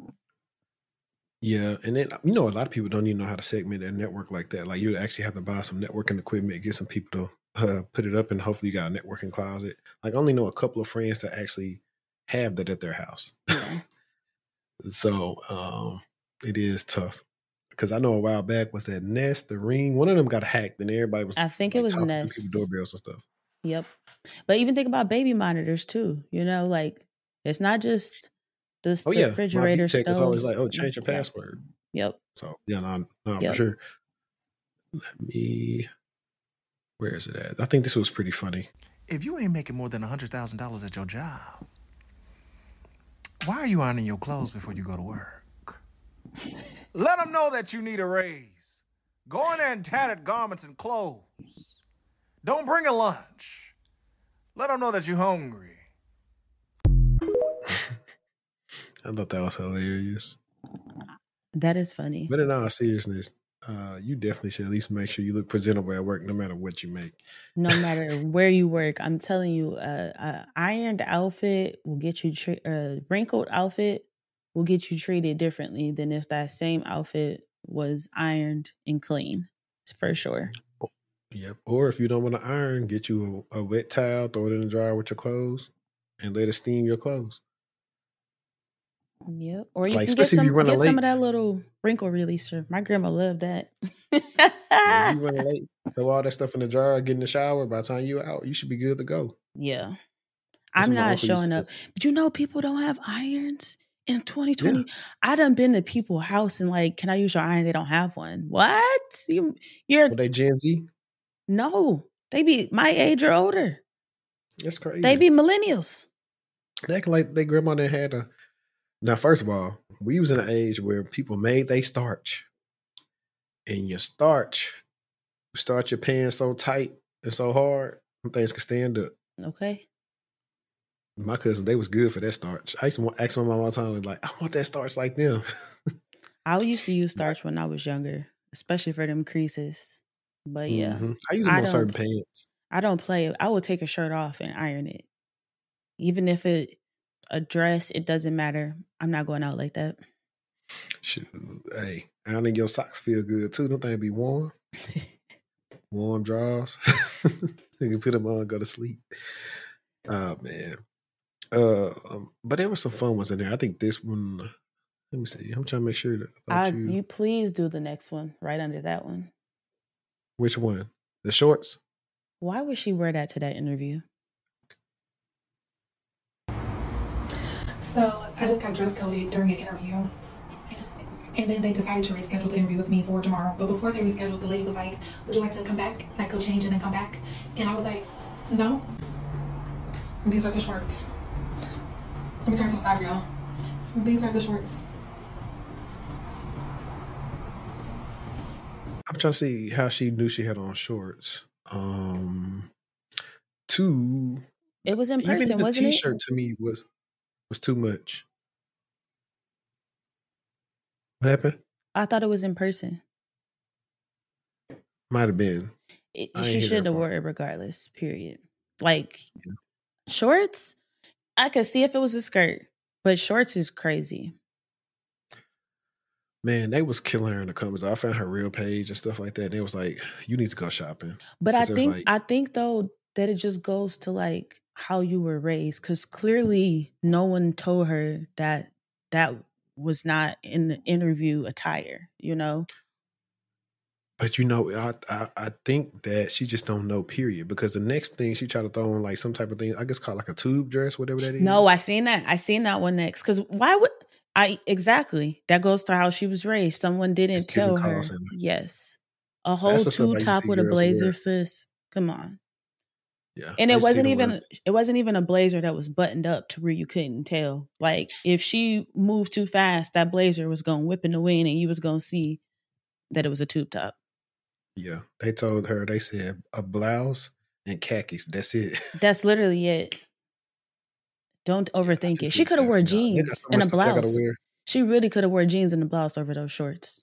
A: Yeah, and then, you know, a lot of people don't even know how to segment their network like that. Like, you actually have to buy some networking equipment, get some people to uh, put it up, and hopefully you got a networking closet. Like, I only know a couple of friends that actually have that at their house.
C: Yeah.
A: So um, it is tough. Because I know a while back was that Nest, the Ring. One of them got hacked, and everybody was
C: I think
A: like,
C: it was
A: talking to
C: Nest.
A: people doorbells and stuff.
C: Yep. But even think about baby monitors too. You know, like it's not just the,
A: Oh
C: the
A: yeah,
C: refrigerator
A: my V-Tech is always
C: stoves.
A: like, "Oh, change your
C: Yeah.
A: password."
C: Yep.
A: So yeah, no, no,
C: Yep.
A: for sure. Let me. Where is it at? I think this was pretty funny.
F: If you ain't making more than a hundred thousand dollars at your job, why are you ironing your clothes before you go to work? Let them know that you need a raise. Go in there in tattered garments and clothes. Don't bring a lunch. Let them know that you're hungry.
A: I thought that was hilarious.
C: That is funny.
A: But in all seriousness, uh, you definitely should at least make sure you look presentable at work, no matter what you make.
C: No matter where you work, I'm telling you, uh, a ironed outfit will get you tre- a wrinkled outfit will get you treated differently than if that same outfit was ironed and clean, for sure.
A: Yep. Or if you don't want to iron, get you a, a wet towel, throw it in the dryer with your clothes, and let it steam your clothes.
C: Yep. Or you
A: Like,
C: can get
A: especially if
C: some
A: you running
C: get some
A: late.
C: of that little wrinkle releaser. My grandma loved that.
A: Yeah, you running late, throw all that stuff in the dryer, get in the shower. By the time you out, you should be good to go.
C: Yeah.
A: That's
C: I'm
A: what my
C: not
A: uncle used
C: showing
A: to
C: up.
A: do.
C: But you know, people don't have irons in twenty
A: Yeah.
C: twenty. I done been to people's house and like, can I use your iron? They don't have one. What? You, you're
A: Were they Gen Z?
C: no. They be my age or older.
A: That's crazy.
C: They be millennials.
A: They act like their grandmother had a. Now, first of all, we was in an age where people made they starch, and your starch, you start your pan so tight and so hard, them things can stand up.
C: Okay.
A: My cousin, they was good for that starch. I used to ask my mom all the time, like, I want that starch like them.
C: I used to use starch when I was younger, especially for them creases. But yeah,
A: mm-hmm. I use them
C: I
A: on certain
C: don't.
A: pants.
C: I don't play. I will take a shirt off and iron it, even if it a dress. It doesn't matter. I'm not going out like that.
A: Shoot, hey, ironing your socks feel good too. Don't things be warm, warm drawers. You can put them on, and go to sleep. Oh man. Uh, um, but there were some fun ones in there. I think this one. Let me see. I'm trying to make sure that
C: I,
A: you,
C: you please do the next one right under that one.
A: Which one? The shorts?
C: Why would she wear that to that interview?
G: So I just got dress coded during an interview. And then they decided to reschedule the interview with me for tomorrow. But before they rescheduled, the lady was like, would you like to come back? Like go change and then come back? And I was like, no. These are the shorts. Let me turn to the side for y'all. These are the shorts.
A: I'm trying to see how she knew she had on shorts. Um, two.
C: It was in
A: Even
C: person,
A: the
C: wasn't it?
A: T-shirt to me was was too much. What happened?
C: I thought it was in person.
A: Might have been.
C: It,
A: I ain't
C: she
A: hear that
C: should have
A: part.
C: wore it regardless. Period. Like
A: Yeah.
C: shorts, I could see if it was a skirt, but shorts is crazy.
A: Man, they was killing her in the comments. I found her real page and stuff like that. And it was like, you need to go shopping.
C: But I
A: 'Cause it was
C: think
A: like-
C: I think though that it just goes to like how you were raised, because clearly no one told her that that was not in the interview attire. You know.
A: But you know, I, I I think that she just don't know, period. Because the next thing she tried to throw on like some type of thing, I guess called like a tube dress, whatever that is.
C: No, I seen that. I seen that one next. Because why would I exactly? That goes to how she was raised. Someone didn't
A: It's Stephen
C: tell her.
A: Carlson.
C: Yes, a whole
A: That's the stuff I
C: two
A: used to
C: top
A: see
C: with a
A: girls
C: blazer,
A: wear.
C: sis. Come on.
A: Yeah,
C: And
A: I
C: it
A: used to see
C: wasn't
A: them
C: even
A: wear-
C: it wasn't even a blazer that was buttoned up to where you couldn't tell. Like if she moved too fast, that blazer was gonna whip in the wind, and you was gonna see that it was a tube top.
A: Yeah, they told her. They said a blouse and khakis. That's it.
C: That's literally it. Don't overthink
A: I
C: it.
A: just
C: She
A: feel
C: could have
A: bad
C: wore
A: for y'all. They got
C: jeans
A: so
C: and
A: much
C: a
A: stuff y'all gotta
C: blouse.
A: wear.
C: She really could have wore jeans and a blouse over those shorts.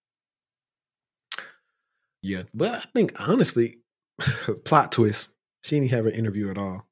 A: Yeah, but I think honestly, plot twist. She didn't have an interview at all.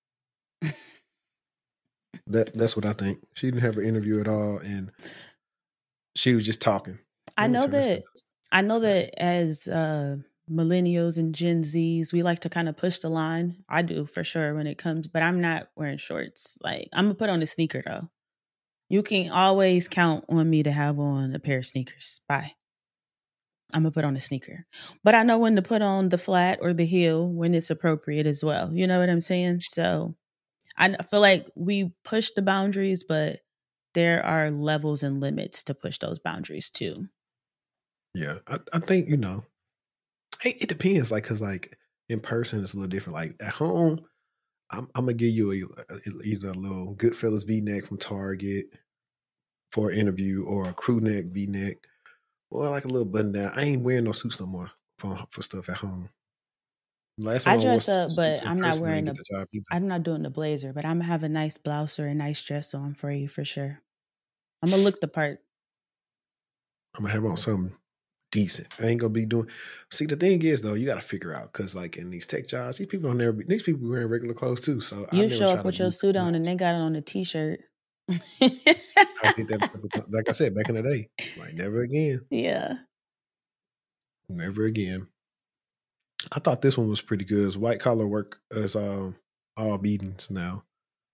A: that that's what I think. She didn't have an interview at all, and she was just talking.
C: I
A: Let me
C: know
A: turn this
C: that.
A: down.
C: I know that as uh, millennials and Gen Zs, we like to kind of push the line. I do for sure when it comes, but I'm not wearing shorts. Like, I'm gonna put on a sneaker though. You can always count on me to have on a pair of sneakers. Bye. I'm gonna put on a sneaker, but I know when to put on the flat or the heel when it's appropriate as well. You know what I'm saying? So I feel like we push the boundaries, but there are levels and limits to push those boundaries too.
A: Yeah, I, I think, you know, it, it depends. Like, cause like in person, it's a little different. Like at home, I'm, I'm gonna give you a, a, either a little Goodfellas V-neck from Target for an interview, or a crew neck V-neck, or like a little button down. I ain't wearing no suits no more for for stuff at home. Last time
C: I
A: I, wore
C: dress up,
A: suits
C: but
A: in
C: I'm not
A: person, I
C: wearing
A: didn't
C: a.
A: get the job either.
C: I'm not doing the blazer, but I'm gonna have a nice blouse or a nice dress on for you for sure. I'm gonna look the part.
A: I'm gonna have on something decent. I ain't gonna be doing. See, the thing is though, you got to figure out, because like in these tech jobs, these people don't never be. These people wearing regular clothes too. So I
C: You
A: never
C: show
A: try
C: up
A: to
C: with your
A: do
C: suit
A: too
C: on and
A: much.
C: they got it on a t-shirt.
A: I did that a couple times. Like I said back in the day, like never again,
C: Yeah.
A: never again. I thought this one was pretty good. It's white collar work as um all meetings now.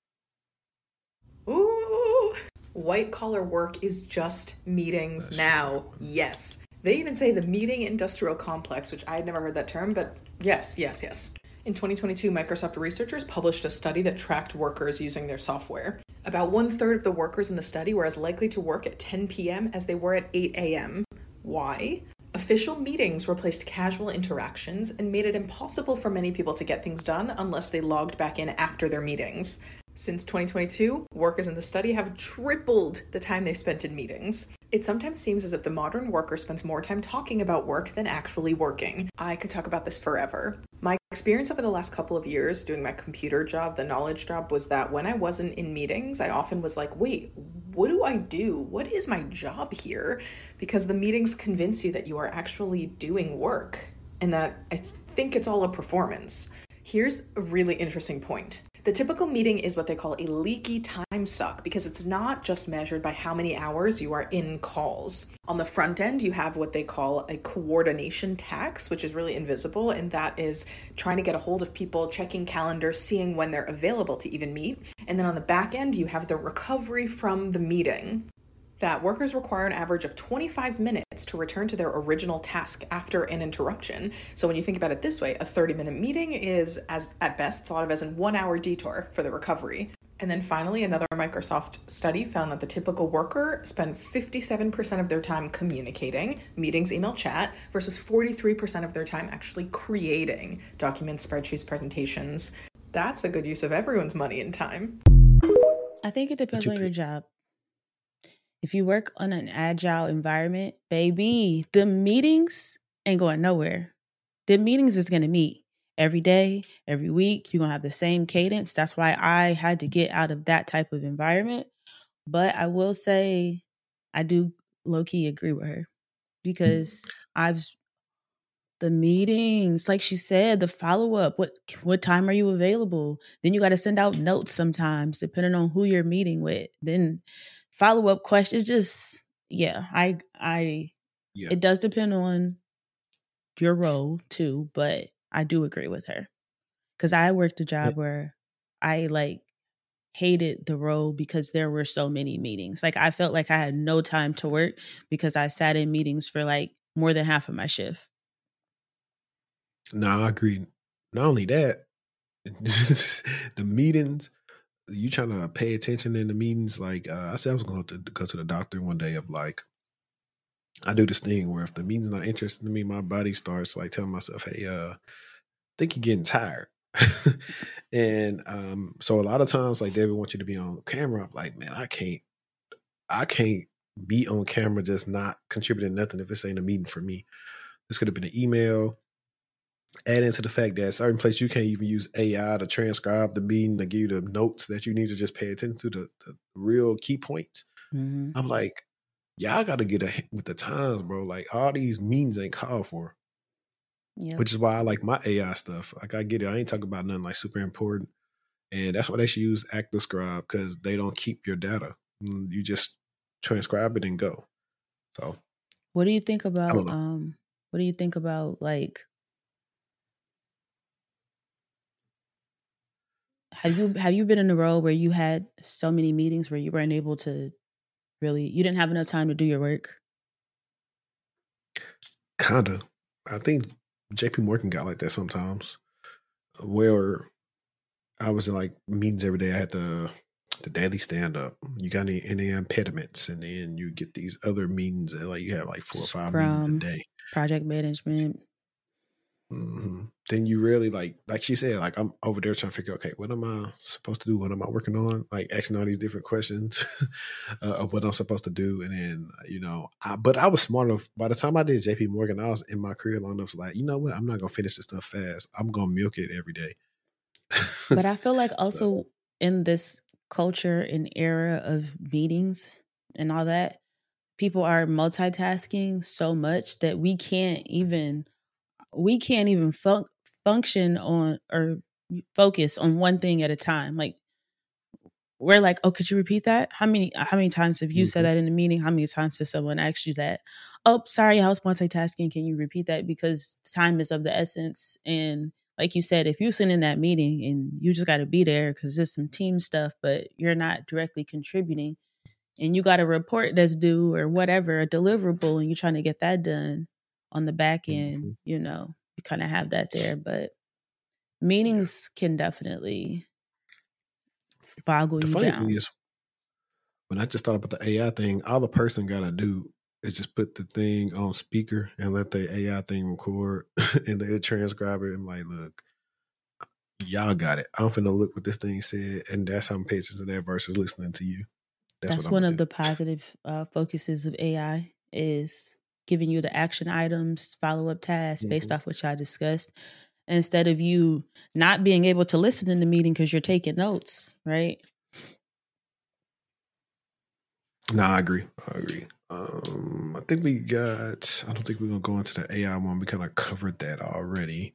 H: Ooh, white collar work is just meetings
A: That's
H: now.
A: true.
H: Yes. They even say the meeting industrial complex, which I had never heard that term, but yes, yes, yes. In twenty twenty-two, Microsoft researchers published a study that tracked workers using their software. About one third of the workers in the study were as likely to work at ten p.m. as they were at eight a.m. Why? Official meetings replaced casual interactions and made it impossible for many people to get things done unless they logged back in after their meetings. Since twenty twenty-two, workers in the study have tripled the time they spent in meetings. It sometimes seems as if the modern worker spends more time talking about work than actually working. I could talk about this forever. My experience over the last couple of years doing my computer job, the knowledge job, was that when I wasn't in meetings, I often was like, wait, what do I do? What is my job here? Because the meetings convince you that you are actually doing work and that I think it's all a performance. Here's a really interesting point. The typical meeting is what they call a leaky time suck, because it's not just measured by how many hours you are in calls. On the front end, you have what they call a coordination tax, which is really invisible, and that is trying to get a hold of people, checking calendars, seeing when they're available to even meet. And then on the back end, you have the recovery from the meeting, that workers require an average of twenty-five minutes to return to their original task after an interruption. So when you think about it this way, a thirty-minute meeting is, as at best, thought of as a one-hour detour for the recovery. And then finally, another Microsoft study found that the typical worker spent fifty-seven percent of their time communicating, meetings, email, chat, versus forty-three percent of their time actually creating documents, spreadsheets, presentations. That's a good use of everyone's money and time.
C: I think it depends
A: you
C: on your
A: think?
C: job. If you work on an agile environment, baby, the meetings ain't going nowhere. The meetings is going to meet every day, every week. You're going to have the same cadence. That's why I had to get out of that type of environment. But I will say I do low-key agree with her, because I've the meetings, like she said, the follow-up, what what time are you available? Then you got to send out notes sometimes, depending on who you're meeting with. Then follow-up questions, just, yeah, I, I,
A: Yeah.
C: it does depend on your role too, but I do agree with her. Because I worked a job where I like hated the role because there were so many meetings. Like I felt like I had no time to work because I sat in meetings for like more than half of my shift.
A: No, I agree. Not only that, the meetings, you trying to pay attention in the meetings. Like uh, I said, I was going to go to the doctor one day of like, I do this thing where if the meeting's not interesting to me, my body starts like telling myself, hey, uh, I think you're getting tired. And um, so a lot of times, like David wants you to be on camera. I'm like, man, I can't, I can't be on camera just not contributing nothing if this ain't a meeting for me. This could have been an email. Add into the fact that certain places you can't even use A I to transcribe the meeting to give you the notes that you need to just pay attention to, the, the real key points.
C: Mm-hmm.
A: I'm like, y'all got to get ahead with the times, bro. Like all these meetings ain't called for.
C: Yep.
A: Which is why I like my A I stuff. Like I get it. I ain't talking about nothing like super important. And that's why they should use ActiveScribe, because they don't keep your data. You just transcribe it and go. So
C: What do you think
A: I
C: about
A: don't know.
C: um what do you think about like Have you have you been in a role where you had so many meetings where you weren't able to really, you didn't have enough time to do your work?
A: Kinda. I think J P Morgan got like that sometimes. Where I was in like meetings every day. I had the the daily stand up. You got any any impediments, and then you get these other meetings that like you have like four or five meetings a
C: Scrum,
A: day.
C: project management.
A: hmm Then you really like, like she said, like I'm over there trying to figure, okay, what am I supposed to do? What am I working on? Like asking all these different questions uh, of what I'm supposed to do. And then, you know, I, but I was smart enough. By the time I did J P Morgan, I was in my career long enough. Like, you know what? I'm not gonna finish this stuff fast. I'm gonna milk it every day.
C: But I feel like
A: So,
C: also in this culture and era of meetings and all that, people are multitasking so much that we can't even we can't even fun- function on or focus on one thing at a time. Like we're like, oh, could you repeat that? How many how many times have you said
A: mhm.
C: that in a meeting? How many times has someone asked you that? Oh, sorry, I was multitasking. Can you repeat that? Because time is of the essence. And like you said, if you sit in that meeting and you just got to be there because there's some team stuff, but you're not directly contributing, and you got a report that's due or whatever, a deliverable, and you're trying to get that done on the back end,
A: Mhm.
C: you know, you kind of have that there. But
A: Yeah.
C: meetings can definitely boggle
A: The
C: you
A: funny thing
C: down.
A: is, when I just thought about the A I thing, all the person gotta do is just put the thing on speaker and let the A I thing record and the transcribe it. And like, look, y'all got it. I'm finna look what this thing said, and that's how I'm paying attention to that versus listening to you. That's what
C: That's
A: I'm
C: one
A: gonna
C: of
A: do.
C: the positive uh, focuses of A I is giving you the action items, follow up tasks based
A: hmm
C: off what y'all discussed, instead of you not being able to listen in the meeting because you're taking notes, right?
A: No, I agree. I agree. Um, I think we got. I don't think we're gonna go into the A I one. We kind of covered that already.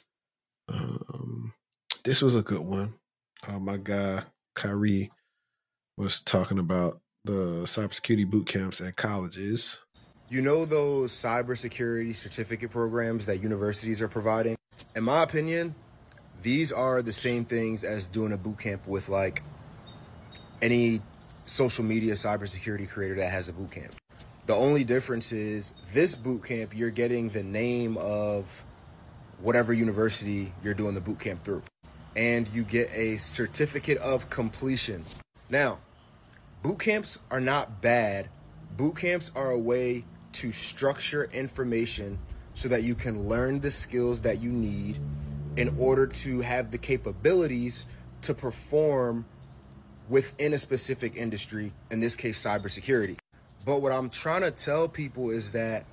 A: Um, this was a good one. Uh, my guy Kyrie was talking about the cybersecurity boot camps at colleges.
I: You know those cybersecurity certificate programs that universities are providing? In my opinion, these are the same things as doing a boot camp with like any social media cybersecurity creator that has a boot camp. The only difference is this boot camp, you're getting the name of whatever university you're doing the boot camp through, and you get a certificate of completion. Now, boot camps are not bad. Boot camps are a way to structure information so that you can learn the skills that you need in order to have the capabilities to perform within a specific industry, in this case, cybersecurity. But what I'm trying to tell people is that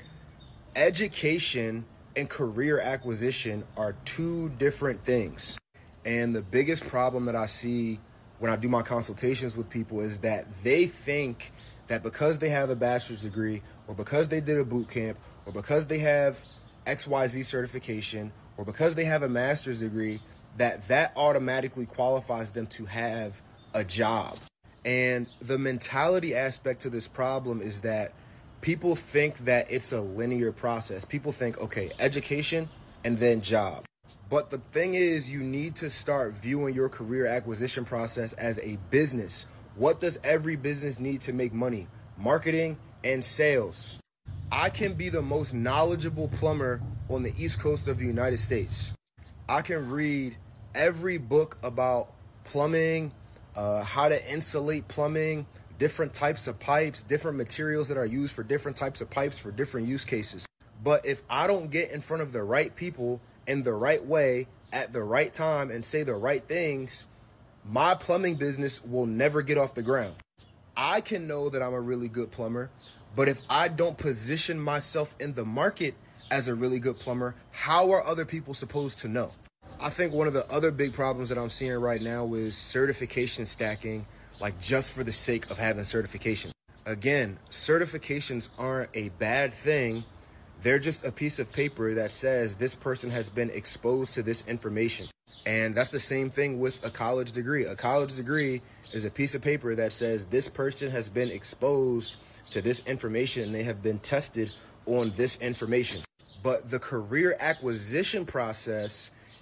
I: education and career acquisition are two different things. And the biggest problem that I see when I do my consultations with people is that they think that because they have a bachelor's degree or because they did a boot camp or because they have X Y Z certification or because they have a master's degree, that that automatically qualifies them to have a job. And the mentality aspect to this problem is that people think that it's a linear process. People think, okay, education and then job. But the thing is, you need to start viewing your career acquisition process as a business. What does every business need to make money? Marketing and sales. I can be the most knowledgeable plumber on the East Coast of the United States. I can read every book about plumbing, uh, how to insulate plumbing, different types of pipes, different materials that are used for different types of pipes for different use cases. But if I don't get in front of the right people in the right way at the right time and say the right things, my plumbing business will never get off the ground. I can know that I'm a really good plumber, but if I don't position myself in the market as a really good plumber, how are other people supposed to know? I think one of the other big problems that I'm seeing right now is certification stacking, like just for the sake of having certification. Again, certifications aren't a bad thing. They're just a piece of paper that says this person has been exposed to this information. And that's the same thing with a college degree. A college degree is a piece of paper that says this person has been exposed to this information and they have been tested on this information. But the career acquisition process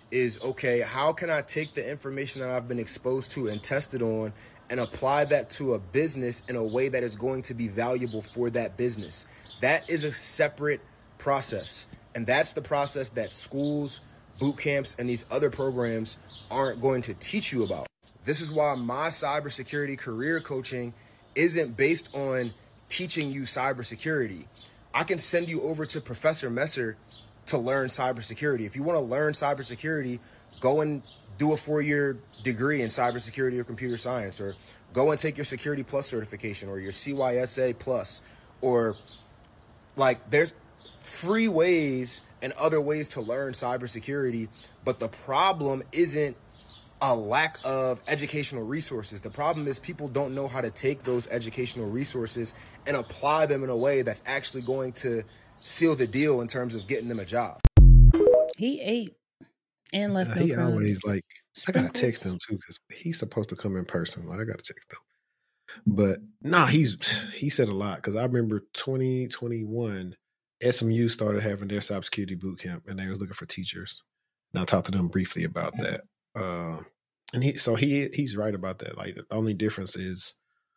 I: is, okay, how can I take the information that I've been exposed to and tested on and apply that to a business in a way that is going to be valuable for that business? That is a separate process. And that's the process that schools, boot camps, and these other programs aren't going to teach you about. This is why my cybersecurity career coaching isn't based on teaching you cybersecurity. I can send you over to Professor Messer to learn cybersecurity. If you want to learn cybersecurity, go and do a four-year degree in cybersecurity or computer science, or go and take your Security Plus certification or your C Y S A Plus, or like there's free ways and other ways to learn cybersecurity. But the problem isn't a lack of educational resources. The problem is people don't know how to take those educational resources and apply them in a way that's actually going to seal the deal in terms of getting them a job.
C: He ate and left
A: Uh,
C: no
A: he
C: crumbs.
A: always like I gotta
C: Sprinkles.
A: text him too because he's supposed to come in person. Like I gotta text him. But nah, he's he said a lot because I remember twenty twenty-one S M U started having their cybersecurity boot camp and they was looking for teachers. And I talked to them briefly about that. Uh, and he so he he's right about that. Like the only difference is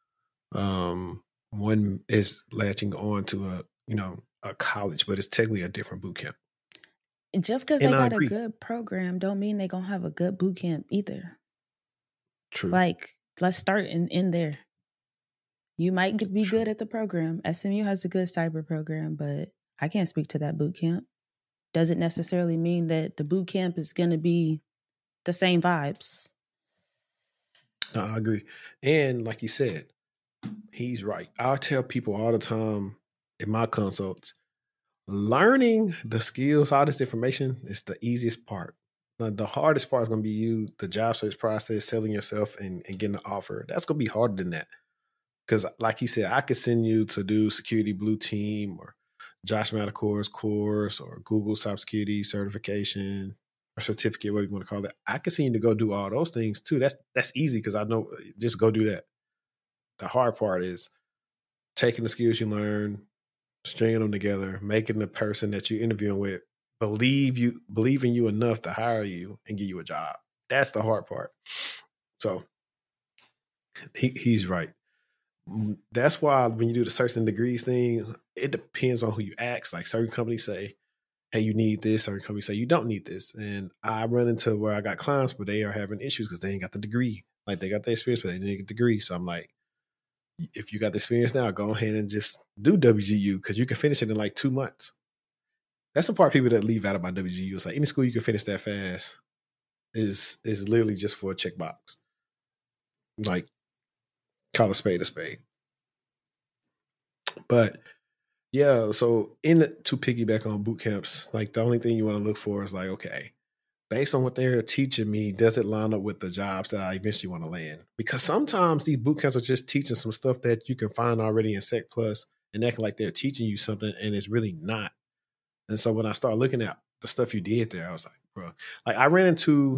A: um one is latching on to a you know a college, but it's technically a different boot camp.
C: Just because they
A: And I
C: got a
A: agree.
C: good program don't mean they gonna have a good boot camp either.
A: True.
C: Like, let's start in, in there. You might get- be
A: True.
C: good at the program. S M U has a good cyber program, but I can't speak to that boot camp. Doesn't necessarily mean that the boot camp is going to be the same vibes.
A: No, I agree. And like you said, he's right. I tell people all the time in my consults, learning the skills, all this information is the easiest part. Now, the hardest part is going to be you, the job search process, selling yourself and, and getting an offer. That's going to be harder than that. Because like he said, I could send you to do Security Blue Team or Josh Matacore's course or Google Cybersecurity certification or certificate, whatever you want to call it. I could send you to go do all those things too. That's that's easy because I know just go do that. The hard part is taking the skills you learn, stringing them together, making the person that you're interviewing with believe you believe in you enough to hire you and give you a job. That's the hard part. So he, he's right. That's why when you do the certain degrees thing, it depends on who you ask. Like certain companies say, hey, you need this. Certain companies say you don't need this. And I run into where I got clients, but they are having issues because they ain't got the degree. Like they got the experience, but they didn't get the degree. So I'm like, if you got the experience now, go ahead and just do W G U because you can finish it in like two months. That's the part people that leave out about W G U. It's like any school you can finish that fast is is literally just for a checkbox. Like call a spade a spade. But yeah, so in the, to piggyback on boot camps, like the only thing you want to look for is like, okay, based on what they're teaching me, does it line up with the jobs that I eventually want to land? Because sometimes these boot camps are just teaching some stuff that you can find already in Sec Plus and acting like they're teaching you something and it's really not. And so when I started looking at the stuff you did there, I was like, bro, like I ran into,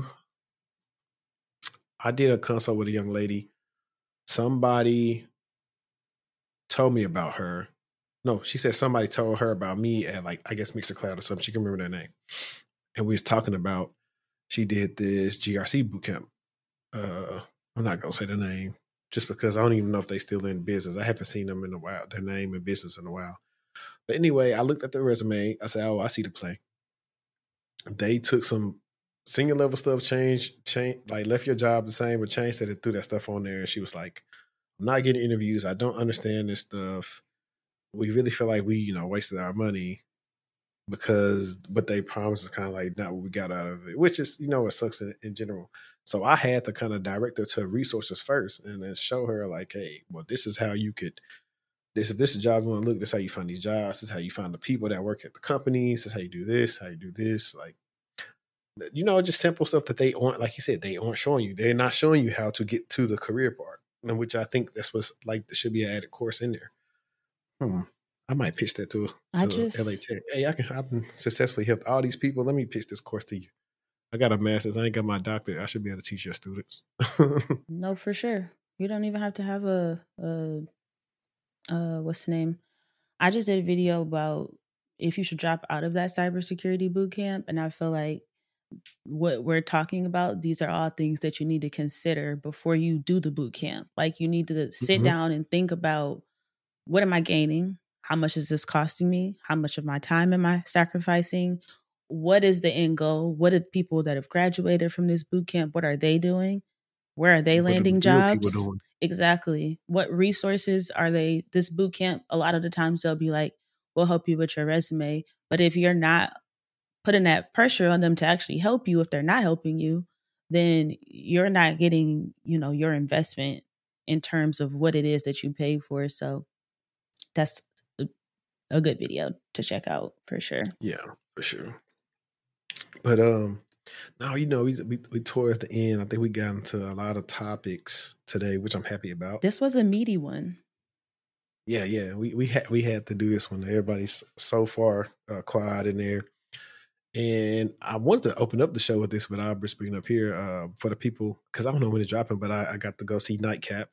A: I did a consult with a young lady. Somebody told me about her. No, she said somebody told her about me at like, I guess Mixercloud or something. She can remember that name. And we was talking about, she did this G R C bootcamp. Uh, I'm not going to say the name just because I don't even know if they still in business. I haven't seen them in a while, their name in business in a while. But anyway, I looked at their resume. I said, oh, I see the play. They took some senior level stuff, changed, change, like left your job the same, but changed it and threw that stuff on there. And she was like, I'm not getting interviews. I don't understand this stuff. We really feel like we, you know, wasted our money because what they promised is kind of like not what we got out of it, which is, you know, it sucks in, in general. So I had to kind of direct her to resources first and then show her like, hey, well, this is how you could, this if this is a job you want to look, this is how you find these jobs. This is how you find the people that work at the companies. This is how you do this, how you do this. Like, you know, just simple stuff that they aren't, like you said, they aren't showing you. They're not showing you how to get to the career part, and which I think that's what's like, there should be an added course in there. Hmm. I might pitch that to,
C: I
A: to
C: just,
A: L A Tech. Hey, I can, I've successfully helped all these people. Let me pitch this course to you. I got a master's. I ain't got my doctorate. I should be able to teach your students.
C: no, for sure. You don't even have to have a, a, uh, what's the name? I just did a video about if you should drop out of that cybersecurity boot camp. And I feel like what we're talking about, these are all things that you need to consider before you do the boot camp. Like you need to sit
A: Mhm.
C: down and think about, what am I gaining? How much is this costing me? How much of my time am I sacrificing? What is the end goal? What are the people that have graduated from this boot camp? What are they doing? Where are they
A: What are the
C: landing
A: real people
C: jobs?
A: doing?
C: Exactly. What resources are they? This boot camp, a lot of the times they'll be like, we'll help you with your resume. But if you're not putting that pressure on them to actually help you, if they're not helping you, then you're not getting, you know, your investment in terms of what it is that you pay for. So that's a, a good video to check out for sure.
A: Yeah, for sure. But um, now you know we, we we towards the end. I think we got into a lot of topics today, which I'm happy about.
C: This was a meaty one.
A: Yeah, yeah. We we had we had to do this one. Everybody's so far uh, quiet in there, and I wanted to open up the show with this, but I'll just bring it up here uh, for the people because I don't know when it's dropping, but I, I got to go see Nightcap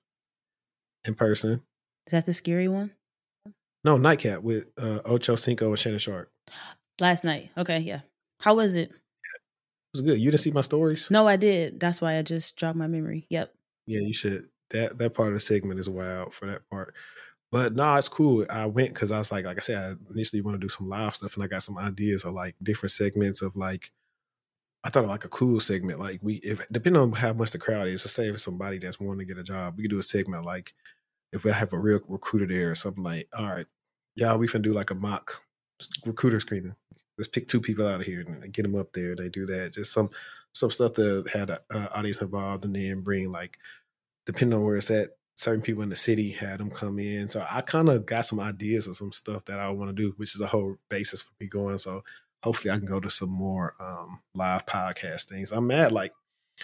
A: in person.
C: Is that the scary one?
A: No, Nightcap with uh, Ocho Cinco and Shannon Sharp.
C: Last night. Okay, yeah. How was it?
A: It was good. You didn't see my stories?
C: No, I did. That's why I just jogged my memory. Yep.
A: Yeah, you should. That that part of the segment is wild for that part. But no, nah, it's cool. I went because I was like, like I said, I initially want to do some live stuff, and I got some ideas of like different segments of like, I thought of like a cool segment. Like we, if depending on how much the crowd is, let's say if it's somebody that's wanting to get a job, we could do a segment like if we have a real recruiter there or something like, all right, yeah, we can do like a mock recruiter screening. Let's pick two people out of here and get them up there. They do that. Just some some stuff that had an uh, audience involved, and then bring like, depending on where it's at, certain people in the city had them come in. So I kind of got some ideas of some stuff that I want to do, which is a whole basis for me going. So hopefully I can go to some more um, live podcast things. I'm mad like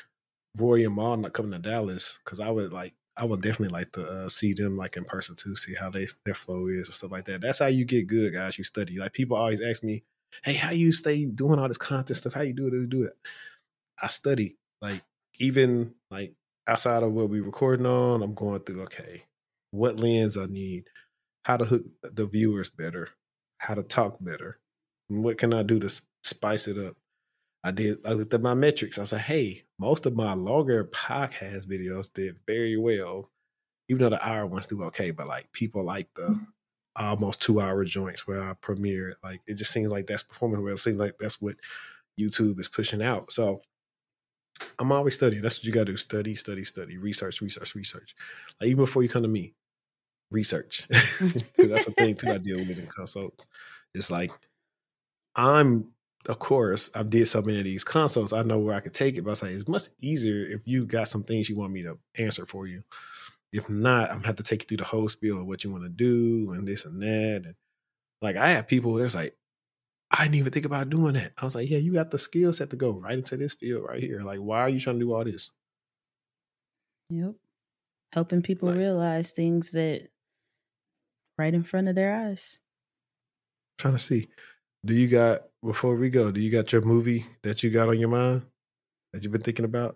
A: Roy and Maul not coming to Dallas because I would like, I would definitely like to uh, see them like in person too, see how they their flow is and stuff like that. That's how you get good, guys. You study. Like people always ask me, hey, how you stay doing all this content stuff? How you do it? Do it? I study. Like even like outside of what we recording on, I'm going through, okay, what lens I need, how to hook the viewers better, how to talk better, and what can I do to spice it up? I did. I looked at my metrics. I said, hey, most of my longer podcast videos did very well, even though the hour ones do okay. But like people like the almost two hour joints where I premiere it. Like it just seems like that's performing well. It seems like that's what YouTube is pushing out. So I'm always studying. That's what you got to do. Study, study, study, research, research, research. Like even before you come to me, research. Because that's the thing too I deal with in consults. It's like I'm, of course, I did so many of these consults. I know where I could take it, but I say it's much easier if you got some things you want me to answer for you. If not, I'm gonna have to take you through the whole spiel of what you want to do and this and that. And like I have people that's like, I didn't even think about doing that. I was like, yeah, you got the skill set to go right into this field right here. Like, why are you trying to do all this?
C: Yep. Helping people like, realize things that right in front of their eyes.
A: Trying to see. Do you got, before we go, do you got your movie that you got on your mind that you've been thinking about?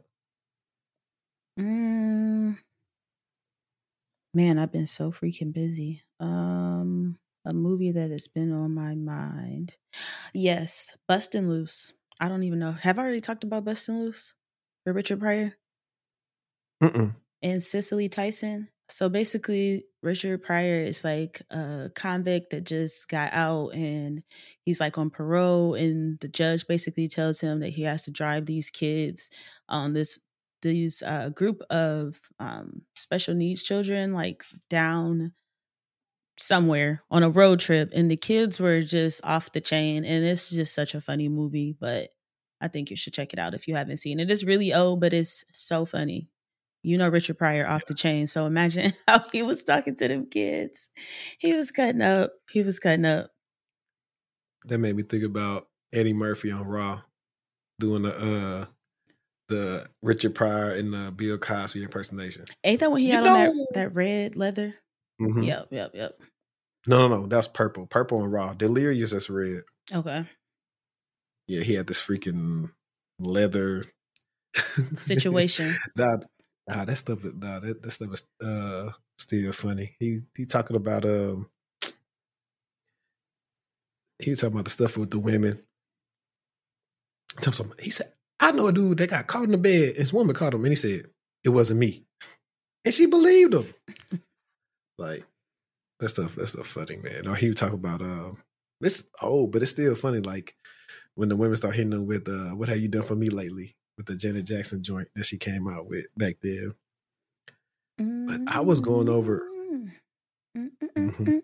C: Mm, man, I've been so freaking busy. Um, a movie that has been on my mind. Yes, Bustin' Loose. I don't even know. Have I already talked about Bustin' Loose for Richard Pryor?
A: Mm-mm.
C: And Cicely Tyson. So basically, Richard Pryor is like a convict that just got out and he's like on parole. And the judge basically tells him that he has to drive these kids on this these uh, group of um, special needs children like down somewhere on a road trip. And the kids were just off the chain. And it's just such a funny movie. But I think you should check it out if you haven't seen it. It's really old, but it's so funny. You know Richard Pryor off the chain, so imagine how he was talking to them kids. He was cutting up. He was cutting up.
A: That made me think about Eddie Murphy on Raw doing the uh, the Richard Pryor and the Bill Cosby impersonation.
C: Ain't that when he
A: you
C: had
A: know.
C: on that, that red leather?
A: Mm-hmm.
C: Yep, yep, yep.
A: No, no, no. That's purple. Purple on Raw. Delirious is red.
C: Okay.
A: Yeah, he had this freaking leather
C: situation.
A: that Nah, that stuff is nah, that, that stuff is uh, still funny. He he talking about um he was talking about the stuff with the women Tell him, he said, I know a dude that got caught in the bed. And his woman caught him, and he said, it wasn't me. And she believed him. Like, that stuff, that stuff funny, man. Or he would talk about, uh, this, oh, but it's still funny, like, when the women start hitting him with, uh, what have you done for me lately? With the Janet Jackson joint that she came out with back then. But I was going over. Mm-hmm.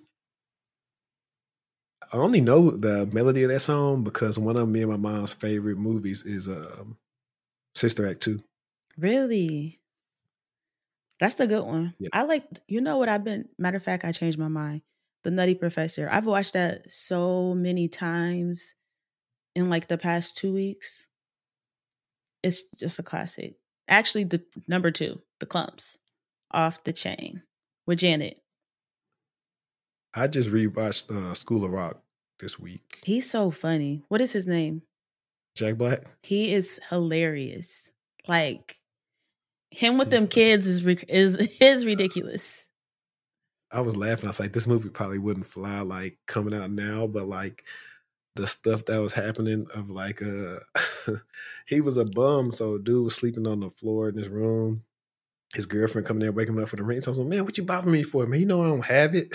A: I only know the melody of that song because one of me and my mom's favorite movies is um, Sister Act two.
C: Really? That's the good one.
A: Yeah.
C: I like, you know what I've been, matter of fact, I changed my mind. The Nutty Professor. I've watched that so many times in like the past two weeks. It's just a classic. Actually, the number two, The Clumps, Off the Chain with Janet.
A: I just rewatched uh, School of Rock this week.
C: He's so funny. What is his name?
A: Jack Black.
C: He is hilarious. Like him with them kids is is is ridiculous.
A: I was laughing. I was like, this movie probably wouldn't fly like coming out now, but like the stuff that was happening of like uh he was a bum, so dude was sleeping on the floor in his room. His girlfriend coming there waking him up for the ring. So I was like, man, what you bothering me for? Man, you know I don't have it.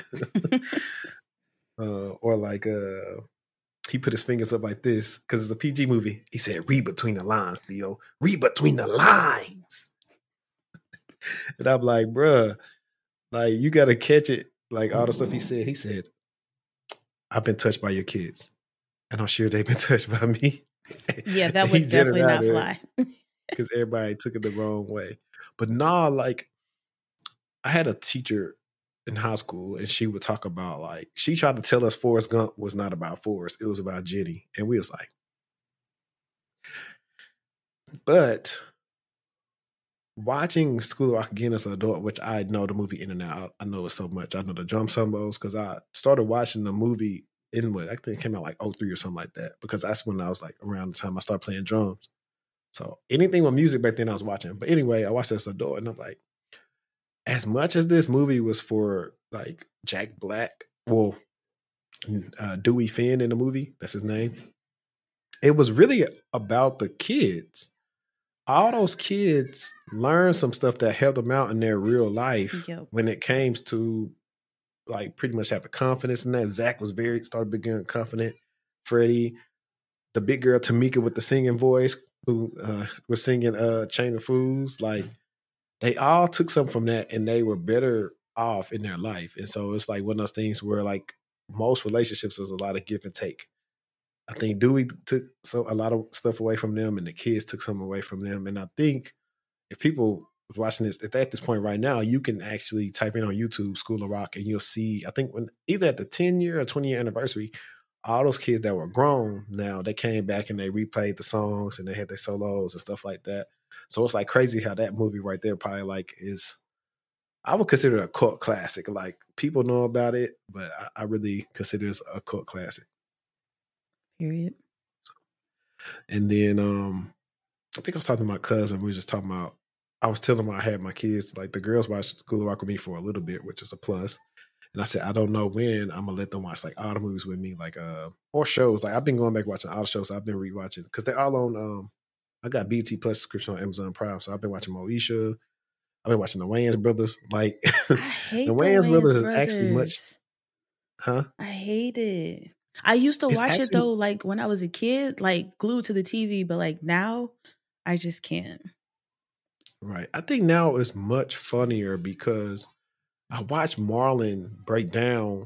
A: uh, or like uh, he put his fingers up like this because it's a P G movie. He said, read between the lines, Theo. Read between the lines. And I'm like, bruh, like you got to catch it. Like all the stuff he said. He said, I've been touched by your kids. And I'm sure they've been touched by me.
C: Yeah, that would definitely not fly.
A: Because everybody took it the wrong way. But nah, like I had a teacher in high school and she would talk about like, she tried to tell us Forrest Gump was not about Forrest. It was about Jenny. And we was like, but watching School of Rock again as an adult, which I know the movie in and out, I know it so much. I know the drum solos because I started watching the movie in what I think it came out like oh three or something like that because that's when I was like around the time I started playing drums. So anything with music back then I was watching. But anyway, I watched this as an adult and I'm like, as much as this movie was for like Jack Black, well, uh, Dewey Finn in the movie, that's his name. It was really about the kids. All those kids learned some stuff that helped them out in their real life yep. when it came to like pretty much having confidence in that. Zach was very, started becoming confident. Freddie, the big girl Tamika with the singing voice, who uh, was singing uh, Chain of Fools, like they all took something from that and they were better off in their life. And so it's like one of those things where like most relationships was a lot of give and take. I think Dewey took so a lot of stuff away from them and the kids took something away from them. And I think if people was watching this, if at this point right now, you can actually type in on YouTube School of Rock and you'll see, I think when either at the ten year or twenty year anniversary, all those kids that were grown now, they came back and they replayed the songs and they had their solos and stuff like that. So it's like crazy how that movie right there probably like is, I would consider it a cult classic. Like people know about it, but I, I really consider it a cult classic.
C: Period.
A: And then um, I think I was talking to my cousin. We were just talking about, I was telling him I had my kids, like the girls watched School of Rock with me for a little bit, which is a plus. And I said, I don't know when I'm gonna let them watch like all the movies with me, like uh or shows. Like I've been going back watching all the shows. So I've been rewatching because they're all on. Um, I got B T Plus subscription on Amazon Prime, so I've been watching Moesha. I've been watching the Wayans brothers. Like
C: I hate
A: the Wayans,
C: the Wayans
A: brothers,
C: brothers
A: is actually much. Huh?
C: I hate it. I used to
A: It's
C: watch
A: actually,
C: it though, like when I was a kid, like glued to the T V. But like now, I just can't.
A: Right. I think now it's much funnier because I watched Marlon break down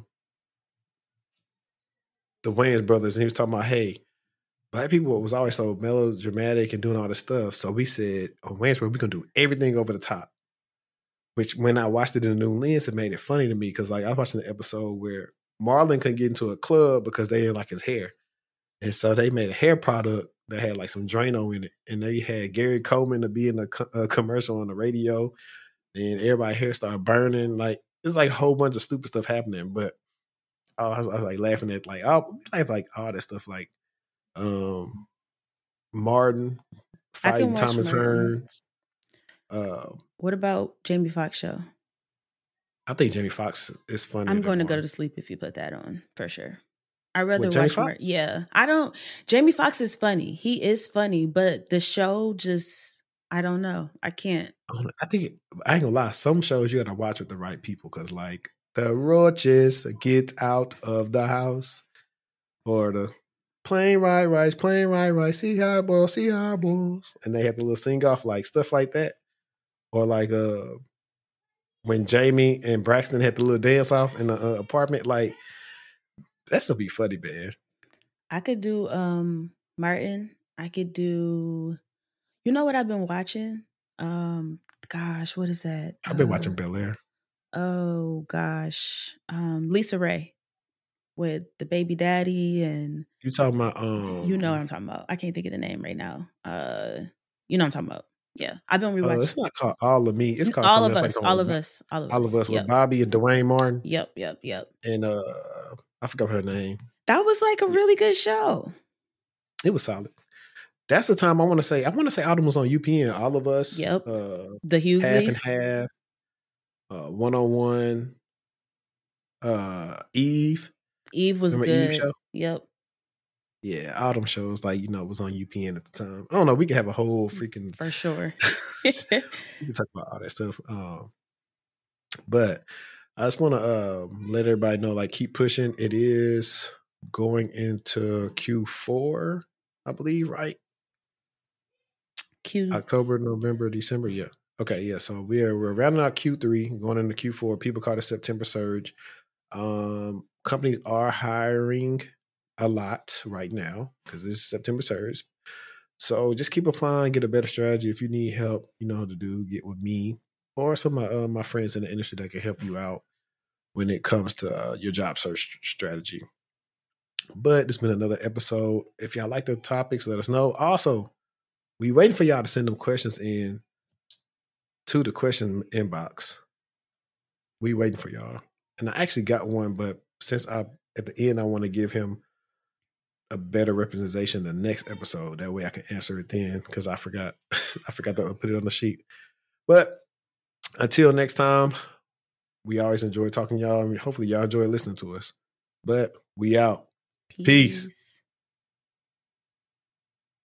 A: the Wayans brothers, and he was talking about, hey, black people was always so melodramatic and doing all this stuff. So we said, on Wayans Brothers, we're going to do everything over the top. Which when I watched it in a new lens, it made it funny to me because like I was watching the episode where Marlon couldn't get into a club because they didn't like his hair. And so they made a hair product that had like some Drano in it. And they had Gary Coleman to be in a, co- a commercial on the radio. And everybody's hair started burning. Like, it's like a whole bunch of stupid stuff happening. But I was, I was like laughing at like, oh, like, like all that stuff. Like um, Martin fighting Thomas
C: Martin.
A: Hearns. Uh,
C: what about Jamie Foxx show?
A: I think Jamie Foxx is funny.
C: I'm going to go to sleep if you put that on, for sure. I rather
A: Jamie
C: watch. Mer-
A: Foxx?
C: yeah, I don't. Jamie Foxx is funny. He is funny, but the show just, I don't know. I can't.
A: I don't know. I think I ain't gonna lie. Some shows you gotta watch with the right people because, like, the roaches get out of the house, or the plain white rice, plain white rice, see how it boils, see how it boils, and they have the little sing off, like stuff like that, or like uh when Jamie and Braxton had the little dance off in the uh, apartment, like that still be funny, man.
C: I could do um Martin. I could do. You know what I've been watching? Um, gosh, what is that?
A: I've been
C: uh,
A: watching Bel Air.
C: Oh gosh, um, Lisa Ray with the baby daddy, and
A: You talking about um?
C: you know what I'm talking about. I can't think of the name right now. Uh, you know what I'm talking about. Yeah, I've been
A: Uh,
C: rewatching.
A: it's not called All of Me. It's called
C: all
A: something
C: of
A: else
C: us,
A: like
C: all
A: on-
C: of us, all of
A: All
C: us.
A: of Us
C: Yep.
A: with Bobby and Dwayne Martin,
C: Yep, yep, yep.
A: and uh, I forgot her name.
C: That was like a really good show.
A: It was solid. That's the time I want to say. I want to say Autumn was on U P N. All of Us.
C: Yep.
A: Uh,
C: The
A: half and
C: Hugleys.
A: half. Uh, one on one. Uh, Eve.
C: Eve was
A: Remember Eve
C: good.
A: show?
C: Yep.
A: Yeah, Autumn shows like you know was on U P N at the time. I don't know. We could have a whole freaking
C: For sure.
A: we can talk about all that stuff. Um, but I just want to um, let everybody know, like, keep pushing. It is going into Q four, I believe, right?
C: Q.
A: October, November, December. Yeah. Okay. Yeah. So we are we're rounding out Q three, going into Q four. People call it September surge. Um, companies are hiring a lot right now because it's September surge. So just keep applying, get a better strategy. If you need help, you know what to do. Get with me or some of my, uh, my friends in the industry that can help you out when it comes to uh, your job search strategy. But it's been another episode. If y'all like the topics, let us know. Also, we waiting for y'all to send them questions in to the question inbox. We waiting for y'all. And I actually got one, but since I at the end I want to give him a better representation the next episode. That way I can answer it then because I forgot I forgot to put it on the sheet. But until next time, we always enjoy talking to y'all. I mean, hopefully y'all enjoy listening to us. But we out. Peace. Peace.